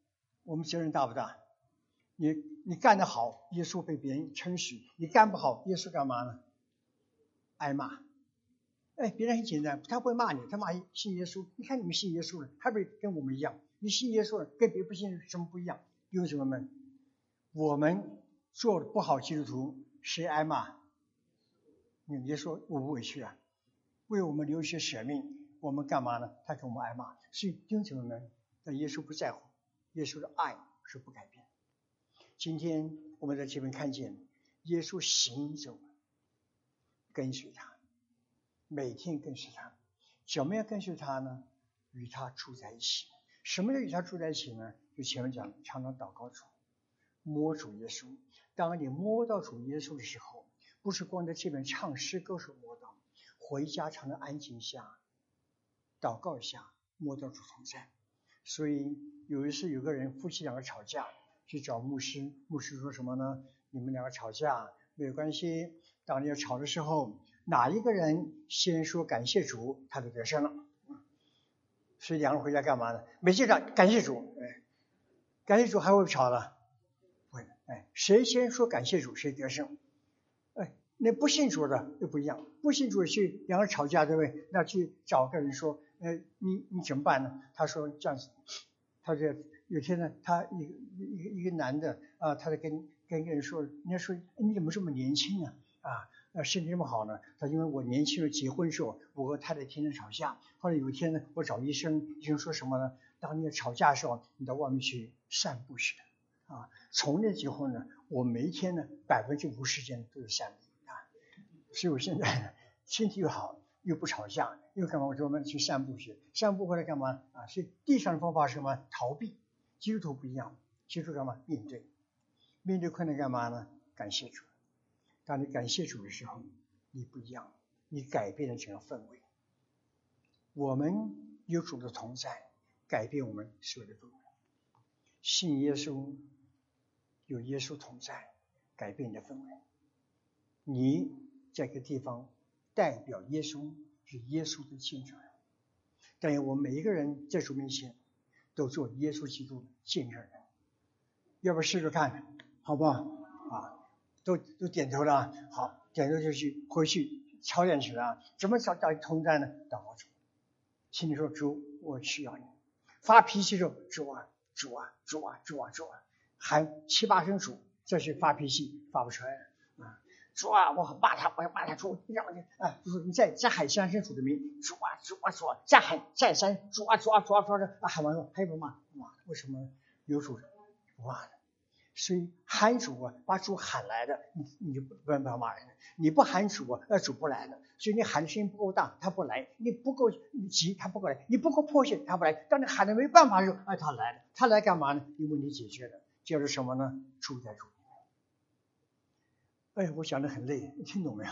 我们责任大不大？你你干得好，耶稣被别人称许；你干不好，耶稣干嘛呢？挨骂。哎，别人很简单，他不会骂你，他骂信耶稣。你看你们信耶稣了，还不是跟我们一样？你信耶稣了，跟别人不信什么不一样？弟兄姊妹们，我们做不好基督徒，谁挨骂？耶稣我不委屈啊，为我们留学舍命，我们干嘛呢？他给我们挨骂。所以弟兄姊妹们，但耶稣不在乎，耶稣的爱是不改变。今天我们在这边看见耶稣行走，跟随他，每天跟随他。怎么样跟随他呢？与他住在一起。什么叫与他住在一起呢？就前面讲，常常祷告主，摸主耶稣。当你摸到主耶稣的时候，不是光在这边唱诗歌时摸到，回家常常安静一下，祷告一下，摸到主同在。所以有一次有个人夫妻两个吵架，去找牧师，牧师说什么呢？你们两个吵架没有关系，当你要吵的时候，哪一个人先说感谢主，他就得胜了。所以两个人回家干嘛呢？没记着感谢主，哎，感谢主还会吵了，不会，哎，谁先说感谢主，谁得胜。哎，那不信主的又不一样，不信主去两个人吵架，对不对？那去找个人说，呃，你你怎么办呢？他说这样子，他说有天呢，他一个一个一个男的啊，他在跟跟一个人说，人家说你怎么这么年轻啊？啊，呃，身体这么好呢？他因为我年轻人结婚时候，我和太太天天吵架。后来有一天呢，我找医生，医生说什么呢？当你吵架的时候，你到外面去散步去。啊，从那之后呢，我每一天呢，百分之五十时间都是散步啊。所以我现在呢，身体又好，又不吵架，又干嘛？我专门去散步去。散步回来干嘛啊？所以地上的方法是什么？逃避。基督徒不一样，基督徒干嘛？面对，面对困难干嘛呢？感谢主。当你感谢主的时候，你不一样，你改变了整个氛围。我们有主的同在，改变我们所有的氛围。信耶稣，有耶稣同在，改变你的氛围。你在一个地方代表耶稣，是耶稣的见证人。但愿我们每一个人在主面前都做耶稣基督的见证人。要不试试看，好不好？啊。都都点头了，好，点头就去回去操练起来啊！怎么找到同在呢？祷告主，心里说主，我需要你。发脾气的时候，主啊，主啊，主啊，主啊，主啊，喊七八声主，这是发脾气发不出来了啊！主啊，我骂他，我要骂他，主，让我啊，主你再再喊三声主的名，主啊，主啊，主啊，再喊再三，主啊，主啊，主啊，主啊，啊，喊完了还不骂，骂为什么有主不骂呢？所以喊主啊，把主喊来的，你你就不不要骂人。你不喊主啊，那主不来的。所以你喊的声音不够大，他不来；你不够急，他不过来；你不够迫切，他不来。当你喊的没办法的时候，哎，他来了。他来干嘛呢？因为你解决了，就是什么呢？住在主里面。哎，我讲的很累，你听懂没有？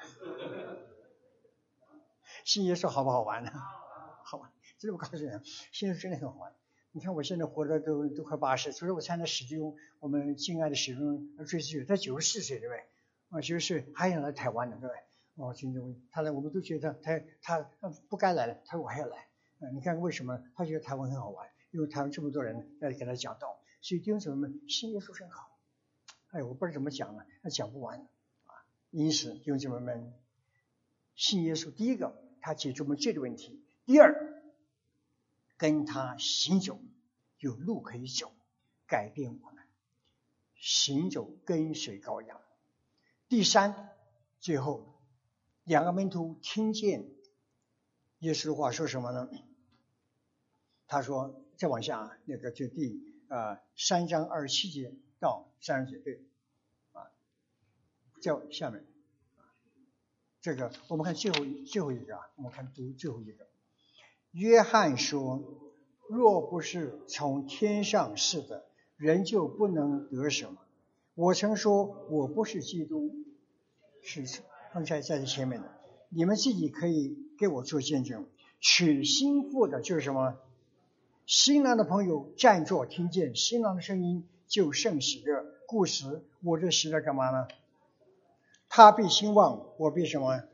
信耶稣好不好玩呢？好玩，真的我告诉你，信耶稣真的很好玩。你看我现在活的都都快八十，所以我参加史蒂我们敬爱的史蒂追思，他九十四岁，对不对？啊，九十岁还想来台湾呢，对不对？哦，今天他来，我们都觉得他他他不该来了，他说我还要来。啊，你看为什么？他觉得台湾很好玩，因为台湾这么多人来给他讲道，所以弟兄姊妹们，信耶稣真好。哎，我不知道怎么讲了，那讲不完啊。因此，弟兄姊妹们，信耶稣，第一个他解决我们罪的问题，第二。跟他行走，有路可以走，改变我们行走跟随羔羊。第三，最后两个门徒听见耶稣的话说什么呢？他说再往下那个就第呃三章二十七节到三十节，对啊，在下面这个我们看最后最后一个啊，我们看读最后一个。约翰说，若不是从天上赐的，人就不能得什么。我曾说我不是基督，是刚才在前面的，你们自己可以给我做见证。娶新妇的就是什么？新郎的朋友站着听见新郎的声音就甚喜乐，故此我这喜乐干嘛呢？他必兴旺，我必什么？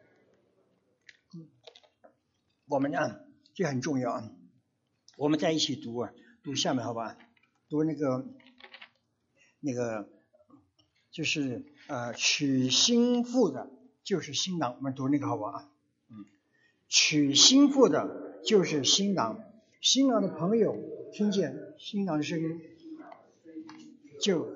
我们呢？这很重要啊！我们在一起读啊，读下面好吧？ 读那个那个就是呃娶新妇的就是新郎，我们读那个好不好啊？嗯，娶新妇的就是新郎，新郎的朋友听见新郎的声音，就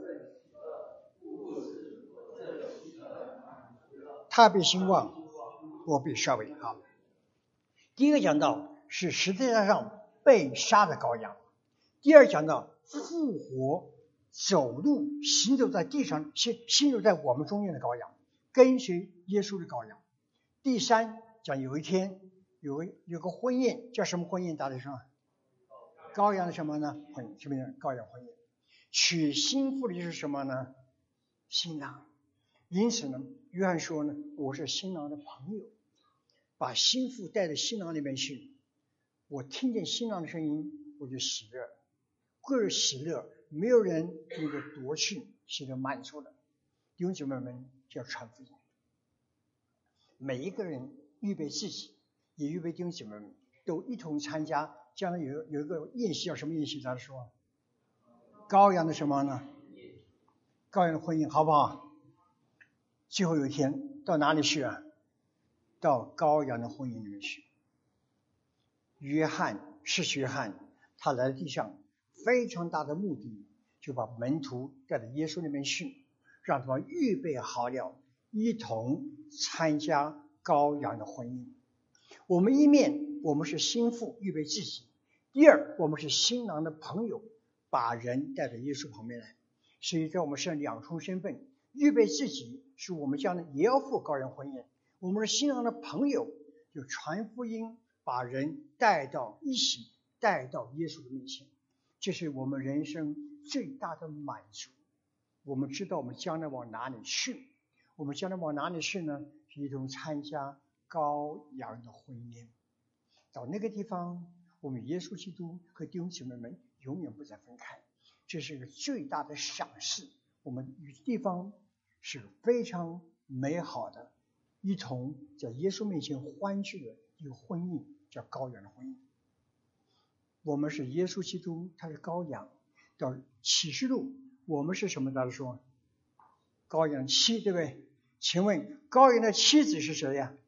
他被兴旺，我被杀为好。第一个讲到是十字架上被杀的羔羊，第二讲到复活走路行走在地上行行走在我们中间的羔羊，跟随耶稣的羔羊。第三讲有一天有有个婚宴，叫什么婚宴？大家说羔羊的什么呢？婚宴，什么羔羊婚宴？娶新妇的就是什么呢？新郎。因此呢，约翰说呢，我是新郎的朋友，把新妇带到新郎那边去。我听见新郎的声音，我就喜乐，个人喜乐，没有人能够夺去，喜乐满足的。弟兄姊妹们，就要传福音。每一个人预备自己，也预备弟兄姊妹们，都一同参加。将来有有一个宴席，叫什么宴席？咱说，羔羊的什么呢？羔羊的婚宴，好不好？最后有一天到哪里去啊？到羔羊的婚宴里面去。约翰是约翰，他来地上非常大的目的，就把门徒带到耶稣那边去，让他们预备好了，一同参加羔羊的婚姻。我们一面我们是新妇预备自己，第二我们是新郎的朋友，把人带到耶稣旁边来。所以在我们身上两重身份，预备自己是我们将来也要赴羔羊婚宴，我们是新郎的朋友，就传福音，把人带到一起带到耶稣的面前。这是我们人生最大的满足。我们知道我们将来往哪里去，我们将来往哪里去呢？一同参加羔羊的婚宴。到那个地方，我们耶稣基督和弟兄姊妹们永远不再分开，这是一个最大的赏赐。我们与地方是非常美好的，一同在耶稣面前欢聚的一个婚姻，叫羔羊的婚姻。我们是耶稣基督，他是羔羊。到启示录，我们是什么？大家说，羔羊妻，对不对？请问羔羊的妻子是谁呀？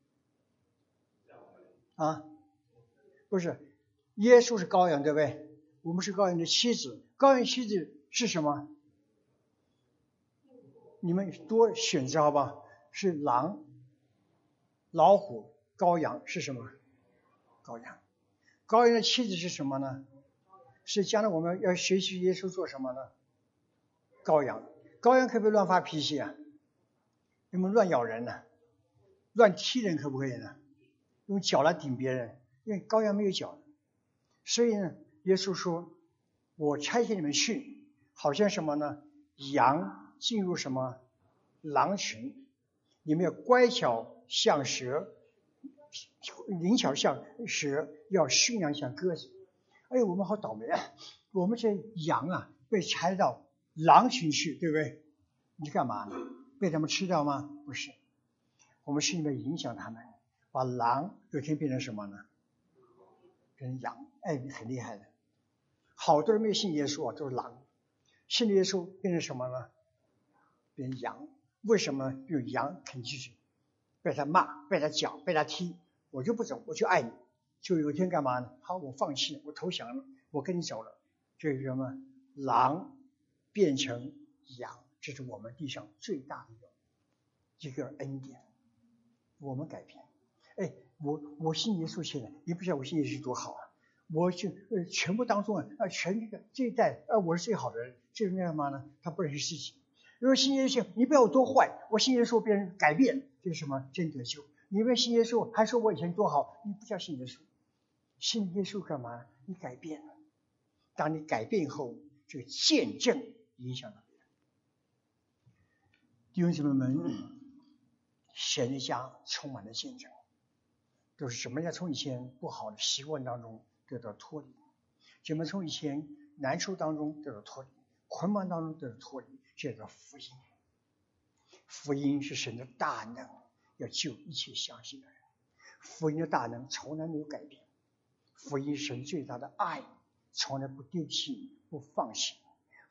啊，不是，耶稣是羔羊，对不对？我们是羔羊的妻子。羔羊妻子是什么？你们多选择好吧？是狼、老虎、羔羊是什么？羔羊。羔羊的妻子是什么呢？是将来我们要学习耶稣做什么呢？羔羊。羔羊可不可以乱发脾气啊？有没有乱咬人呢、啊？乱踢人可不可以呢？用脚来顶别人，因为羔羊没有脚。所以呢，耶稣说，我差遣你们去，好像什么呢？羊进入什么狼群，你们要乖巧像蛇，灵巧像蛇，要驯良像鸽子。哎，我们好倒霉啊！我们这羊啊，被拆到狼群去，对不对？你干嘛呢？被他们吃掉吗？不是，我们是因为影响他们，把狼有一天变成什么呢？变成羊。哎，很厉害的。好多人没有信耶稣啊，都是狼。信了耶稣变成什么呢？变成羊。为什么有羊肯进去？被他骂，被他讲，被他踢，我就不走，我就爱你。就有一天干嘛呢？好，我放弃，我投降了，我跟你走了。这是什么？狼变成羊，这是我们地上最大的一个恩典。我们改变。哎，我我信耶稣现在，你不晓得我信耶稣多好啊！我就呃全部当中啊，呃全这个这一代啊，我是最好的人。这是干嘛呢？他不认识事情。如果信耶稣，你不要我多坏，我信耶稣别人改变，这是什么？真得救。你不信耶稣，还说我以前多好，你不叫信耶稣。信耶稣干嘛？你改变了。当你改变以后，这个见证影响到别人。弟兄姊妹们，神的家充满了见证，都是什么样？从以前不好的习惯当中得到脱离，怎么从以前难处当中得到脱离，捆绑当中得到脱离，这叫福音。福音是神的大能，要救一切相信的人。福音的大能从来没有改变。福音神最大的爱，从来不丢弃，不放弃。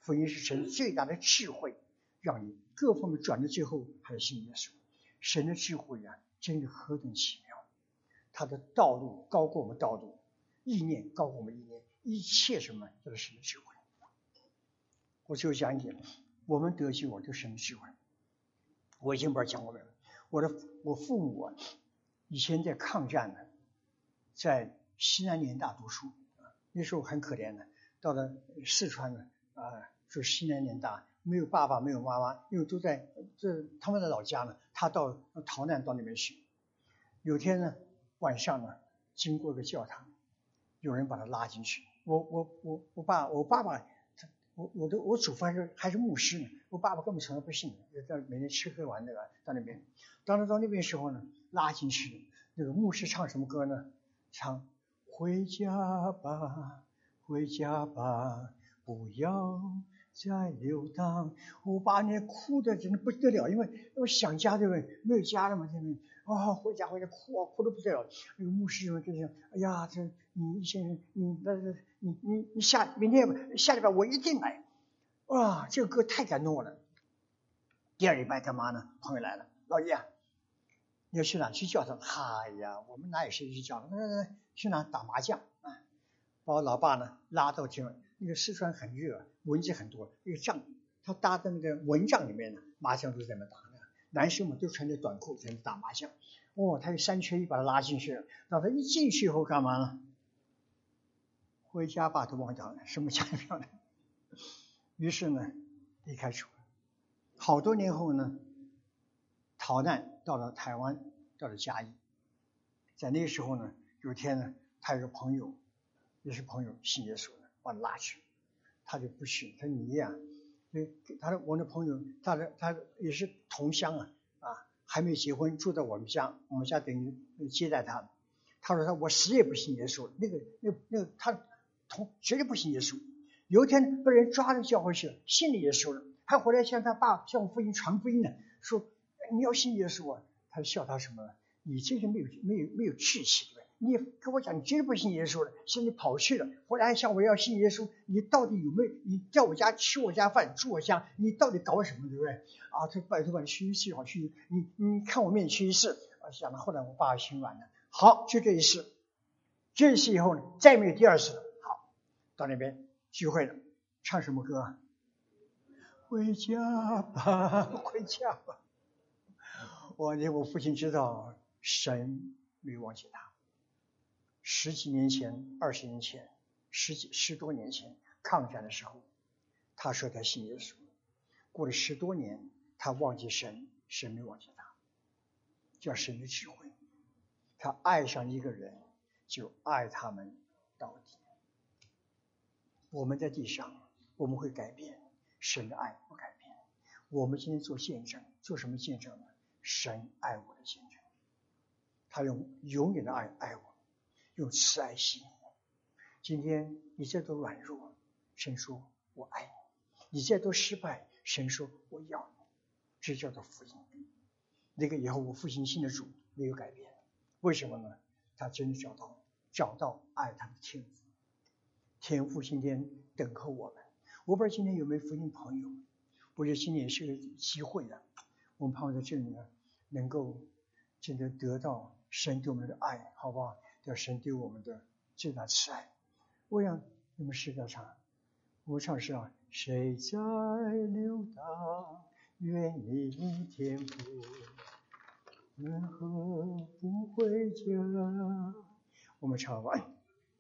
福音是神最大的智慧，让你各方面转到最后还是信耶稣。神的智慧啊，真的何等奇妙！他的道路高过我们道路，意念高过我们意念，一切什么都是神的智慧。我最后讲一点，我们得救我就神的智慧。我已经不知道讲过没有。我的我父母啊，以前在抗战呢，在西南联大读书，那时候很可怜的，到了四川呢，啊、呃，就西南联大，没有爸爸，没有妈妈，因为都在这他们的老家呢，他到逃难到那边去。有天呢，晚上呢，经过一个教堂，有人把他拉进去。我我我我爸我爸爸，我我的我祖父还是还是牧师呢，我爸爸根本从来不信，在每天吃喝玩乐到那边。当他到那边时候呢，拉进去，那个牧师唱什么歌呢？唱回家吧，回家吧，不要再流浪。我爸那哭的真的不得了，因为我想家对不对？没有家了嘛，现在啊，回家回家哭啊，哭得不得了。那个牧师就这样，哎呀，这你先生，你那你你你下明天下礼拜我一定来。哇，这个歌太感动我了。第二礼拜他妈呢，朋友来了，老爷啊，你要去哪？去教堂？哎呀，我们哪有时间去教堂？那去哪打麻将啊？把我老爸呢拉到去，那个四川很热，蚊子很多，那个帐他搭在那个蚊帐里面呢，麻将都在那打呢。男生们都穿着短裤在那打麻将。哦，他有三缺一把他拉进去了，让他一进去以后干嘛呢？回家吧都忘掉了，什么家也不要了。于是呢，离开出来。好多年后呢，逃难到了台湾，到了嘉义。在那个时候呢，有一天呢，他有个朋友，也是朋友信耶稣的，把他拉去，他就不信，他说你呀、啊，他的我的朋友，他的他也是同乡啊啊，还没结婚，住在我们家，我们家等于接待他。他说他我死也不信耶稣，那个那那个他同绝对不信耶稣。有一天被人抓着教会去了，信了耶稣了，还回来向他爸向我父亲传福音呢，说你要信耶稣啊。他笑他什么呢？你这个没有没有没有志气，对吧？你跟我讲你绝对不信耶稣了，现在跑去了，回来还向我要信耶稣，你到底有没有？你在我家吃我家饭住我家，你到底搞什么，对不对？啊，他拜托把你去一次好去，你你看我面去一次啊。想到后来我爸心软了，好，就这一次，这一次以后呢，再没有第二次了。好，到那边聚会了，唱什么歌啊？回家吧，回家吧。我我父亲知道神没忘记他。十几年前、二十年前、十几十多年前抗战的时候，他说他信耶稣。过了十多年，他忘记神，神没忘记他，叫神的智慧。他爱上一个人，就爱他们到底。我们在地上，我们会改变，神的爱不改变。我们今天做见证，做什么见证呢？神爱我的见证，他用永远的爱爱我，用慈爱吸引我。今天你再多软弱，神说我爱你；你再多失败，神说我要你。这叫做福音。那个以后我父亲信的主没有改变，为什么呢？他真的找到找到爱他的天父。天父今天等候我们。我不知道今天有没有福音朋友，我觉得今年是个机会啊。我们盼望在这里呢，能够真的得到神对我们的爱，好不好？叫神对我们的最大慈爱。我想你们诗歌唱，我唱是啊，谁在流荡，远离天父，为何不回家？我们唱完。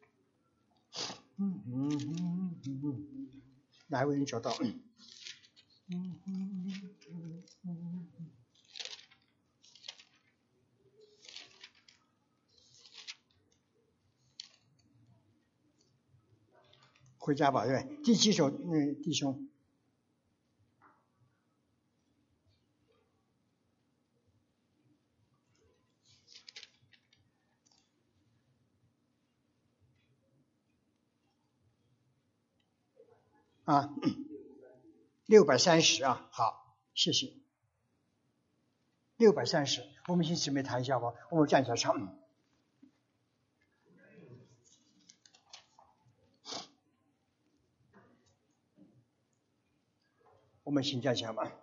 嗯嗯嗯嗯，哪位人找到？嗯嗯嗯嗯。回家吧，对不对？第七首，嗯，弟兄。啊，六百三十啊，好，谢谢。六百三十，我们请姊妹谈一下吧，我们站起来唱。 我们请站下吧。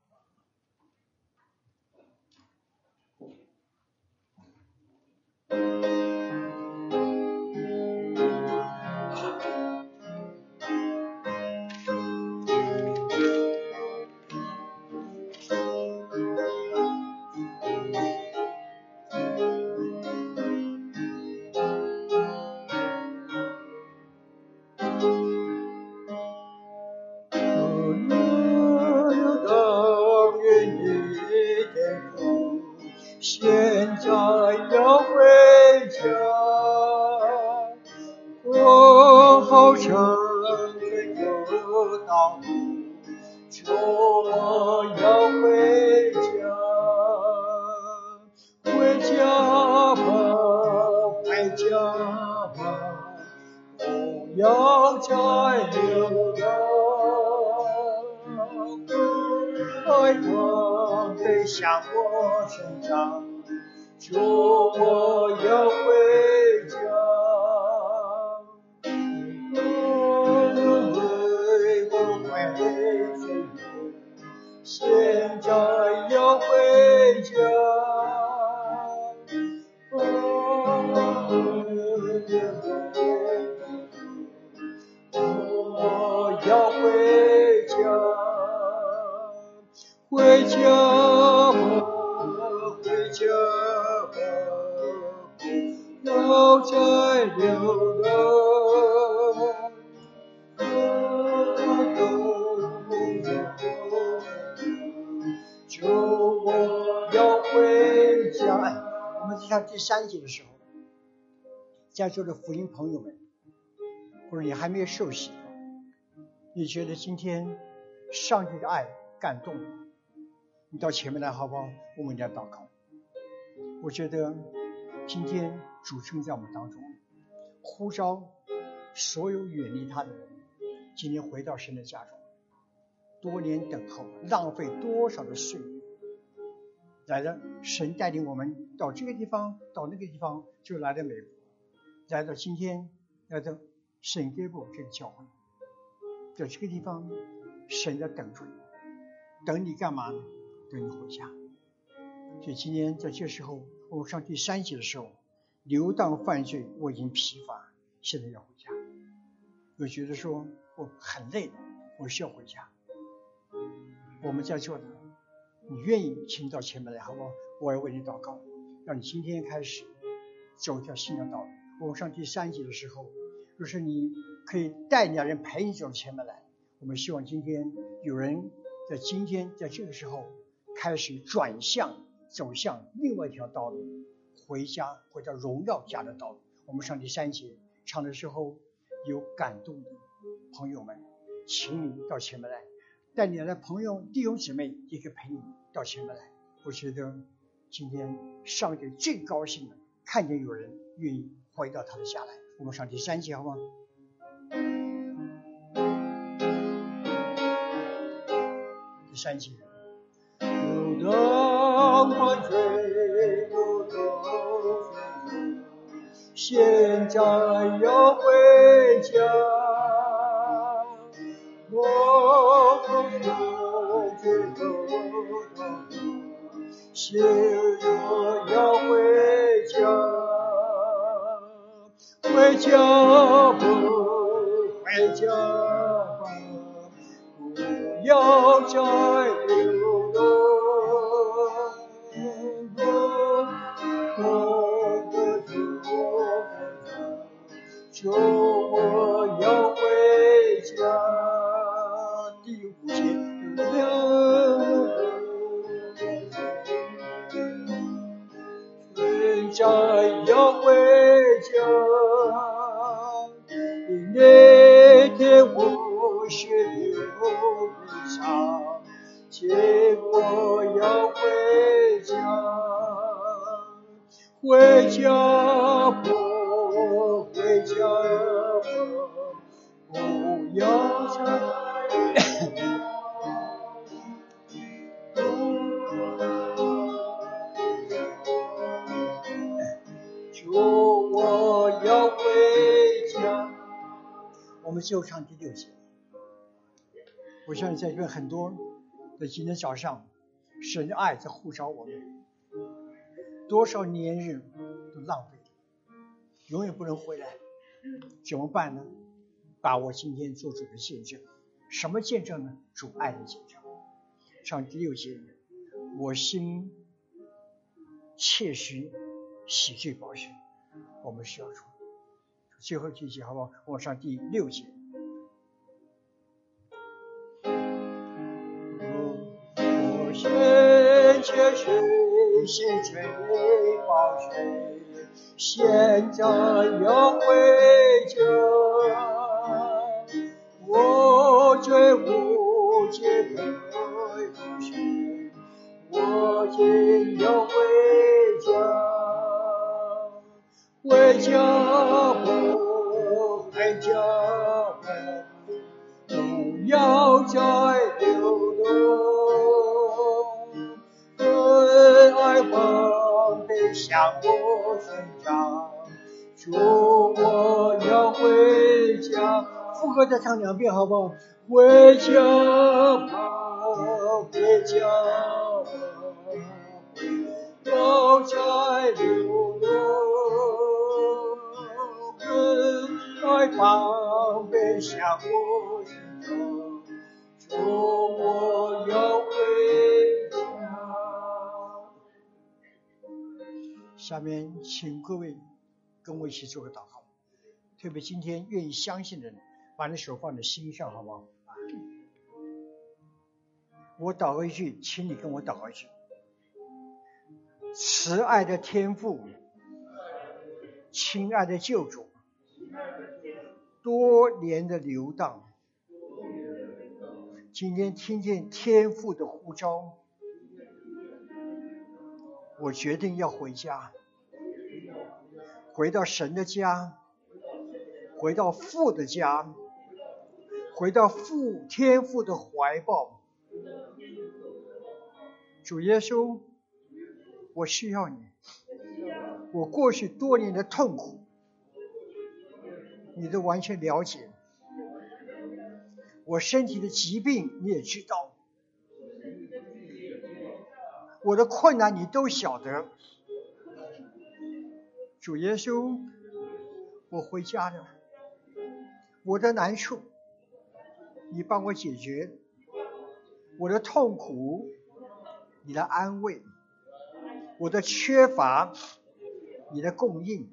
第三节的时候，在座的福音朋友们，或者你还没有受洗，你觉得今天上帝的爱感动你，你到前面来好不好？我们来祷告。我觉得今天主正在我们当中呼召所有远离他的人，今天回到神的家中，多年等候，浪费多少的岁月，来了，神带领我们到这个地方，到那个地方，就来到美国，来到今天，来到圣盖博这个教会，在这个地方，神在等着你，等你干嘛呢？等你回家。所以今天在这时候，我们上第三节的时候，流荡犯罪，我已经疲乏，现在要回家。我觉得说我很累了，我需要回家。我们在座的，你愿意请到前面来好不好？我要为你祷告，让你今天开始走一条新的道路。我们上第三节的时候，就是你可以带两人陪你走前面来。我们希望今天有人在今天在这个时候开始转向，走向另外一条道路，回家，回到荣耀家的道路。我们上第三节唱的时候，有感动的朋友们，请你到前面来。带你的朋友弟兄姊妹也可以陪你到前面来。我觉得今天上帝最高兴的看见有人愿意回到他的家来。我们上第三节好吗？第三节，流浪犯罪，流浪犯罪，现在要回家。我不能最后的现在要回家，回家吧，回家吧，不要再流浪。我的主，我要回家。第五节，现在要回家。那天我是流悲伤，结果要回家，回家吧，回家吧，不要再。主，我要回家。我们就唱第六节。 我相信在这边很多的今天早上，神的爱在呼召我们，多少年日都浪费了，永远不能回来，怎么办呢？把握今天做主的见证。什么见证呢？主爱的见证。上第六节，我心切实喜罪保全，我们需要主。最后几节好不好？往上第六节。我心切实喜罪保全，现在要回家。我罪无解不许，我今要回家，回家不回家不要再流动，恩爱帮得向我寻找，主我要回家。副歌再唱两遍好不好？回家吧，回家吧，不再流落，恩爱帮得向我寻找，主我要回家。下面请各位跟我一起做个祷告，特别今天愿意相信的人，把你手放在心上好不好？我祷告一句，请你跟我祷告一句。慈爱的天父，亲爱的救主，多年的流荡，今天听见天父的呼召，我决定要回家，回到神的家，回到父的家，回到父天父的怀抱。主耶稣，我需要你。我过去多年的痛苦，你都完全了解。我身体的疾病你也知道，我的困难你都晓得。主耶稣，我回家了，我的难处你帮我解决，我的痛苦你来安慰，我的缺乏你的供应。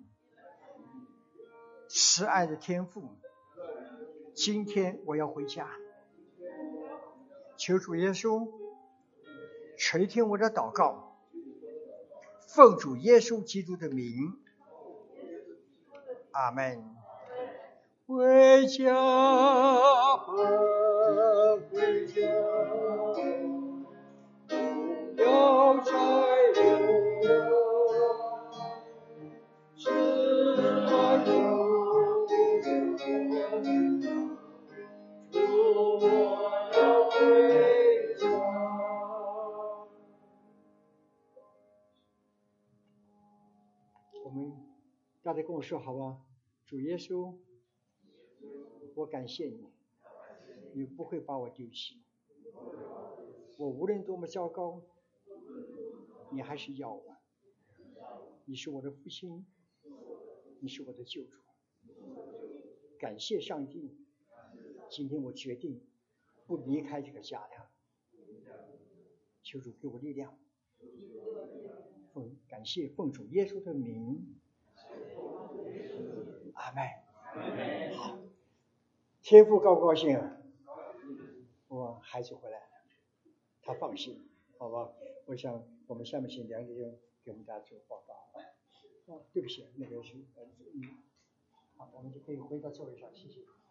慈爱的天父，今天我要回家，求主耶稣垂听我的祷告，奉主耶稣基督的名，阿们。回家吧，回家，不要再流浪，是爱有主我要回家。我们大家跟我说好不好？主耶稣，我感谢你，你不会把我丢弃。我无论多么糟糕，你还是要我。你是我的父亲，你是我的救主。感谢上帝，今天我决定不离开这个家了。求主给我力量。奉感谢奉主耶稣的名，阿们。好，天父高不高兴啊？我孩子回来了，他放心，好吧？我想我们下面请梁弟兄给我们大家做报告。哦，对不起，那个是呃嗯，好，我们就可以回到座位上，谢谢。